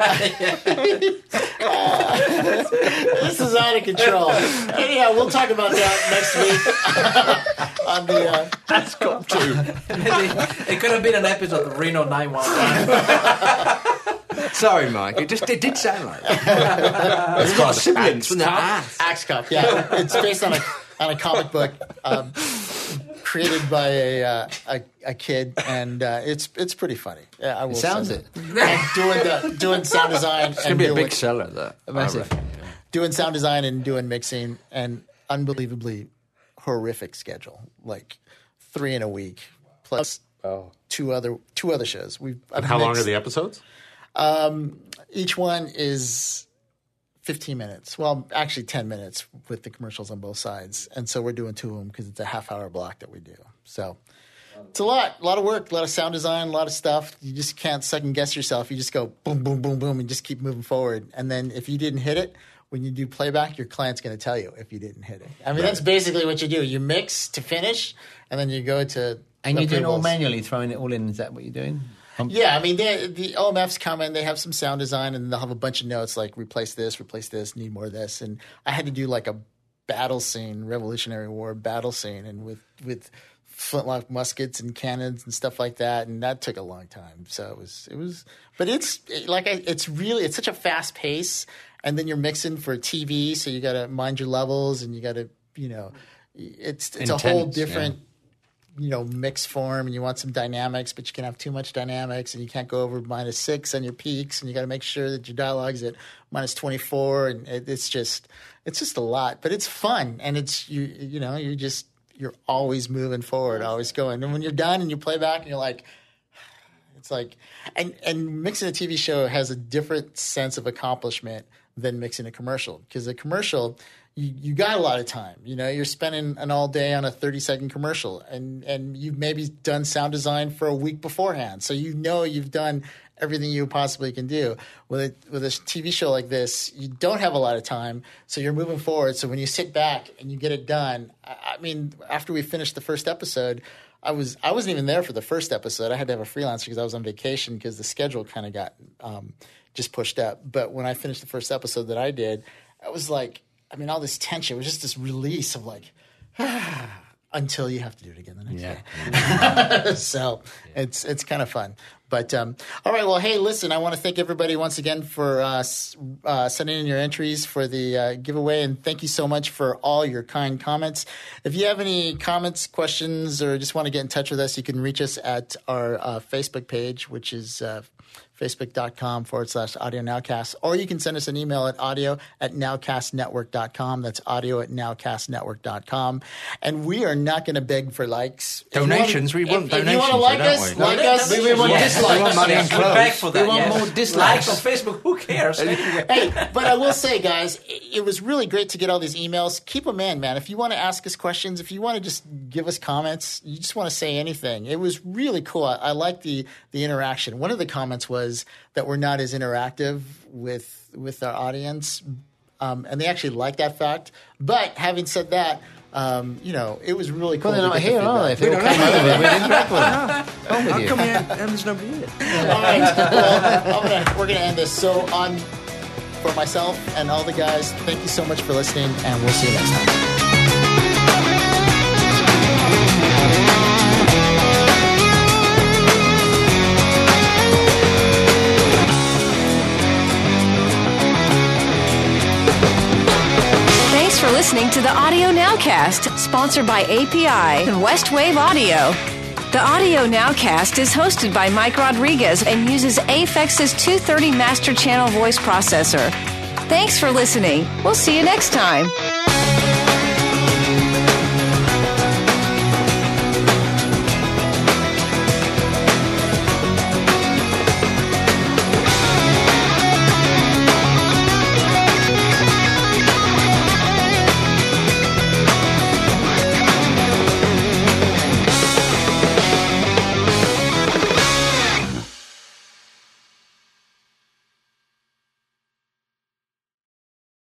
This is out of control. Anyhow, we'll talk about that next week on the. Uh, Ascop too. It could have been an episode of Reno nine one one. Sorry, Mike. It just it did sound like that. It's got sibilance from the ass. Axe Cop, yeah, it's based on a on a comic book um, created by a, uh, a a kid, and uh, it's it's pretty funny. Yeah, I will. Sounds say it. that. And doing the, doing sound design. It's going to be a doing, big seller, that. Massive. doing sound design and doing mixing, and unbelievably horrific schedule, like three in a week plus two other two other shows. We've And I've how long mixed- are the episodes? Each one is fifteen minutes. Well, actually ten minutes with the commercials on both sides. And so we're doing two of them because it's a half hour block that we do. So it's a lot, a lot of work, a lot of sound design, a lot of stuff. You just can't second guess yourself. You just go boom, boom, boom, boom, and just keep moving forward. And then if you didn't hit it when you do playback, your client's going to tell you if you didn't hit it. I mean, right. that's basically what you do. You mix to finish, and then you go to and you're doing it all approvals. manually, throwing it all in. Is that what you're doing? Um, Yeah, I mean, they, the O M Fs come in, they have some sound design, and they'll have a bunch of notes like replace this, replace this, need more of this. And I had to do like a battle scene, Revolutionary War battle scene, and with, with flintlock muskets and cannons and stuff like that, and that took a long time. So it was, it was, but it's like, I, it's really, it's such a fast pace, and then you're mixing for T V, so you got to mind your levels, and you got to, you know, it's it's Intense, a whole different. Yeah. You know, mix form, and you want some dynamics, but you can have too much dynamics, and you can't go over minus six on your peaks, and you got to make sure that your dialogue's at minus twenty-four, and it, it's just, it's just a lot, but it's fun, and it's you, you know, you just you're always moving forward, always going, and when you're done and you play back, and you're like, it's like, and and mixing a T V show has a different sense of accomplishment than mixing a commercial, because a commercial. You, you got a lot of time. You know, you're spending an all day on a thirty second commercial, and, and you've maybe done sound design for a week beforehand. So you know you've done everything you possibly can do. With a, with a T V show like this, you don't have a lot of time, so you're moving forward. So when you sit back and you get it done, I, I mean, after we finished the first episode, I was I wasn't even there for the first episode. I had to have a freelancer because I was on vacation because the schedule kind of got um, just pushed up. But when I finished the first episode that I did, I was like, I mean, all this tension was just this release of like, ah, until you have to do it again the next Yeah. day. So it's it's kind of fun. But um, all right, well, hey, listen, I want to thank everybody once again for uh, s- uh, sending in your entries for the uh, giveaway, and thank you so much for all your kind comments. If you have any comments, questions, or just want to get in touch with us, you can reach us at our uh, Facebook page, which is uh, facebook.com forward slash audio nowcast, or you can send us an email at audio at nowcastnetwork dot com. That's audio at nowcastnetwork dot com. And we are not going to beg for likes. Donations, we want if, donations, If you want to like don't us, we? like us. We, we want Yes. dislikes. We want money and We're clothes. back for that. We want yes. more dislikes. Likes on Facebook. Who cares? Hey, but I will say, guys, it, it was really great to get all these emails. Keep them in, man. If you want to ask us questions, if you want to just give us comments, you just want to say anything. It was really cool. I, I like the the interaction. One of the comments was that we're not as interactive with with our audience, um, and they actually like that fact. But having said that, um, you know, it was really cool. Well, they're to not get the here, are they? feedback. If they all came over, we'd interact with them. Wrong with How you? come you, and there's nobody here? All right, well, I'm gonna, we're going to end this. So on for myself and all the guys, thank you so much for listening, and we'll see you next time. Thanks for listening to the Audio Nowcast, sponsored by A P I and Westwave Audio. The Audio Nowcast is hosted by Mike Rodriguez and uses Apex's two thirty Master Channel voice processor. Thanks for listening. We'll see you next time.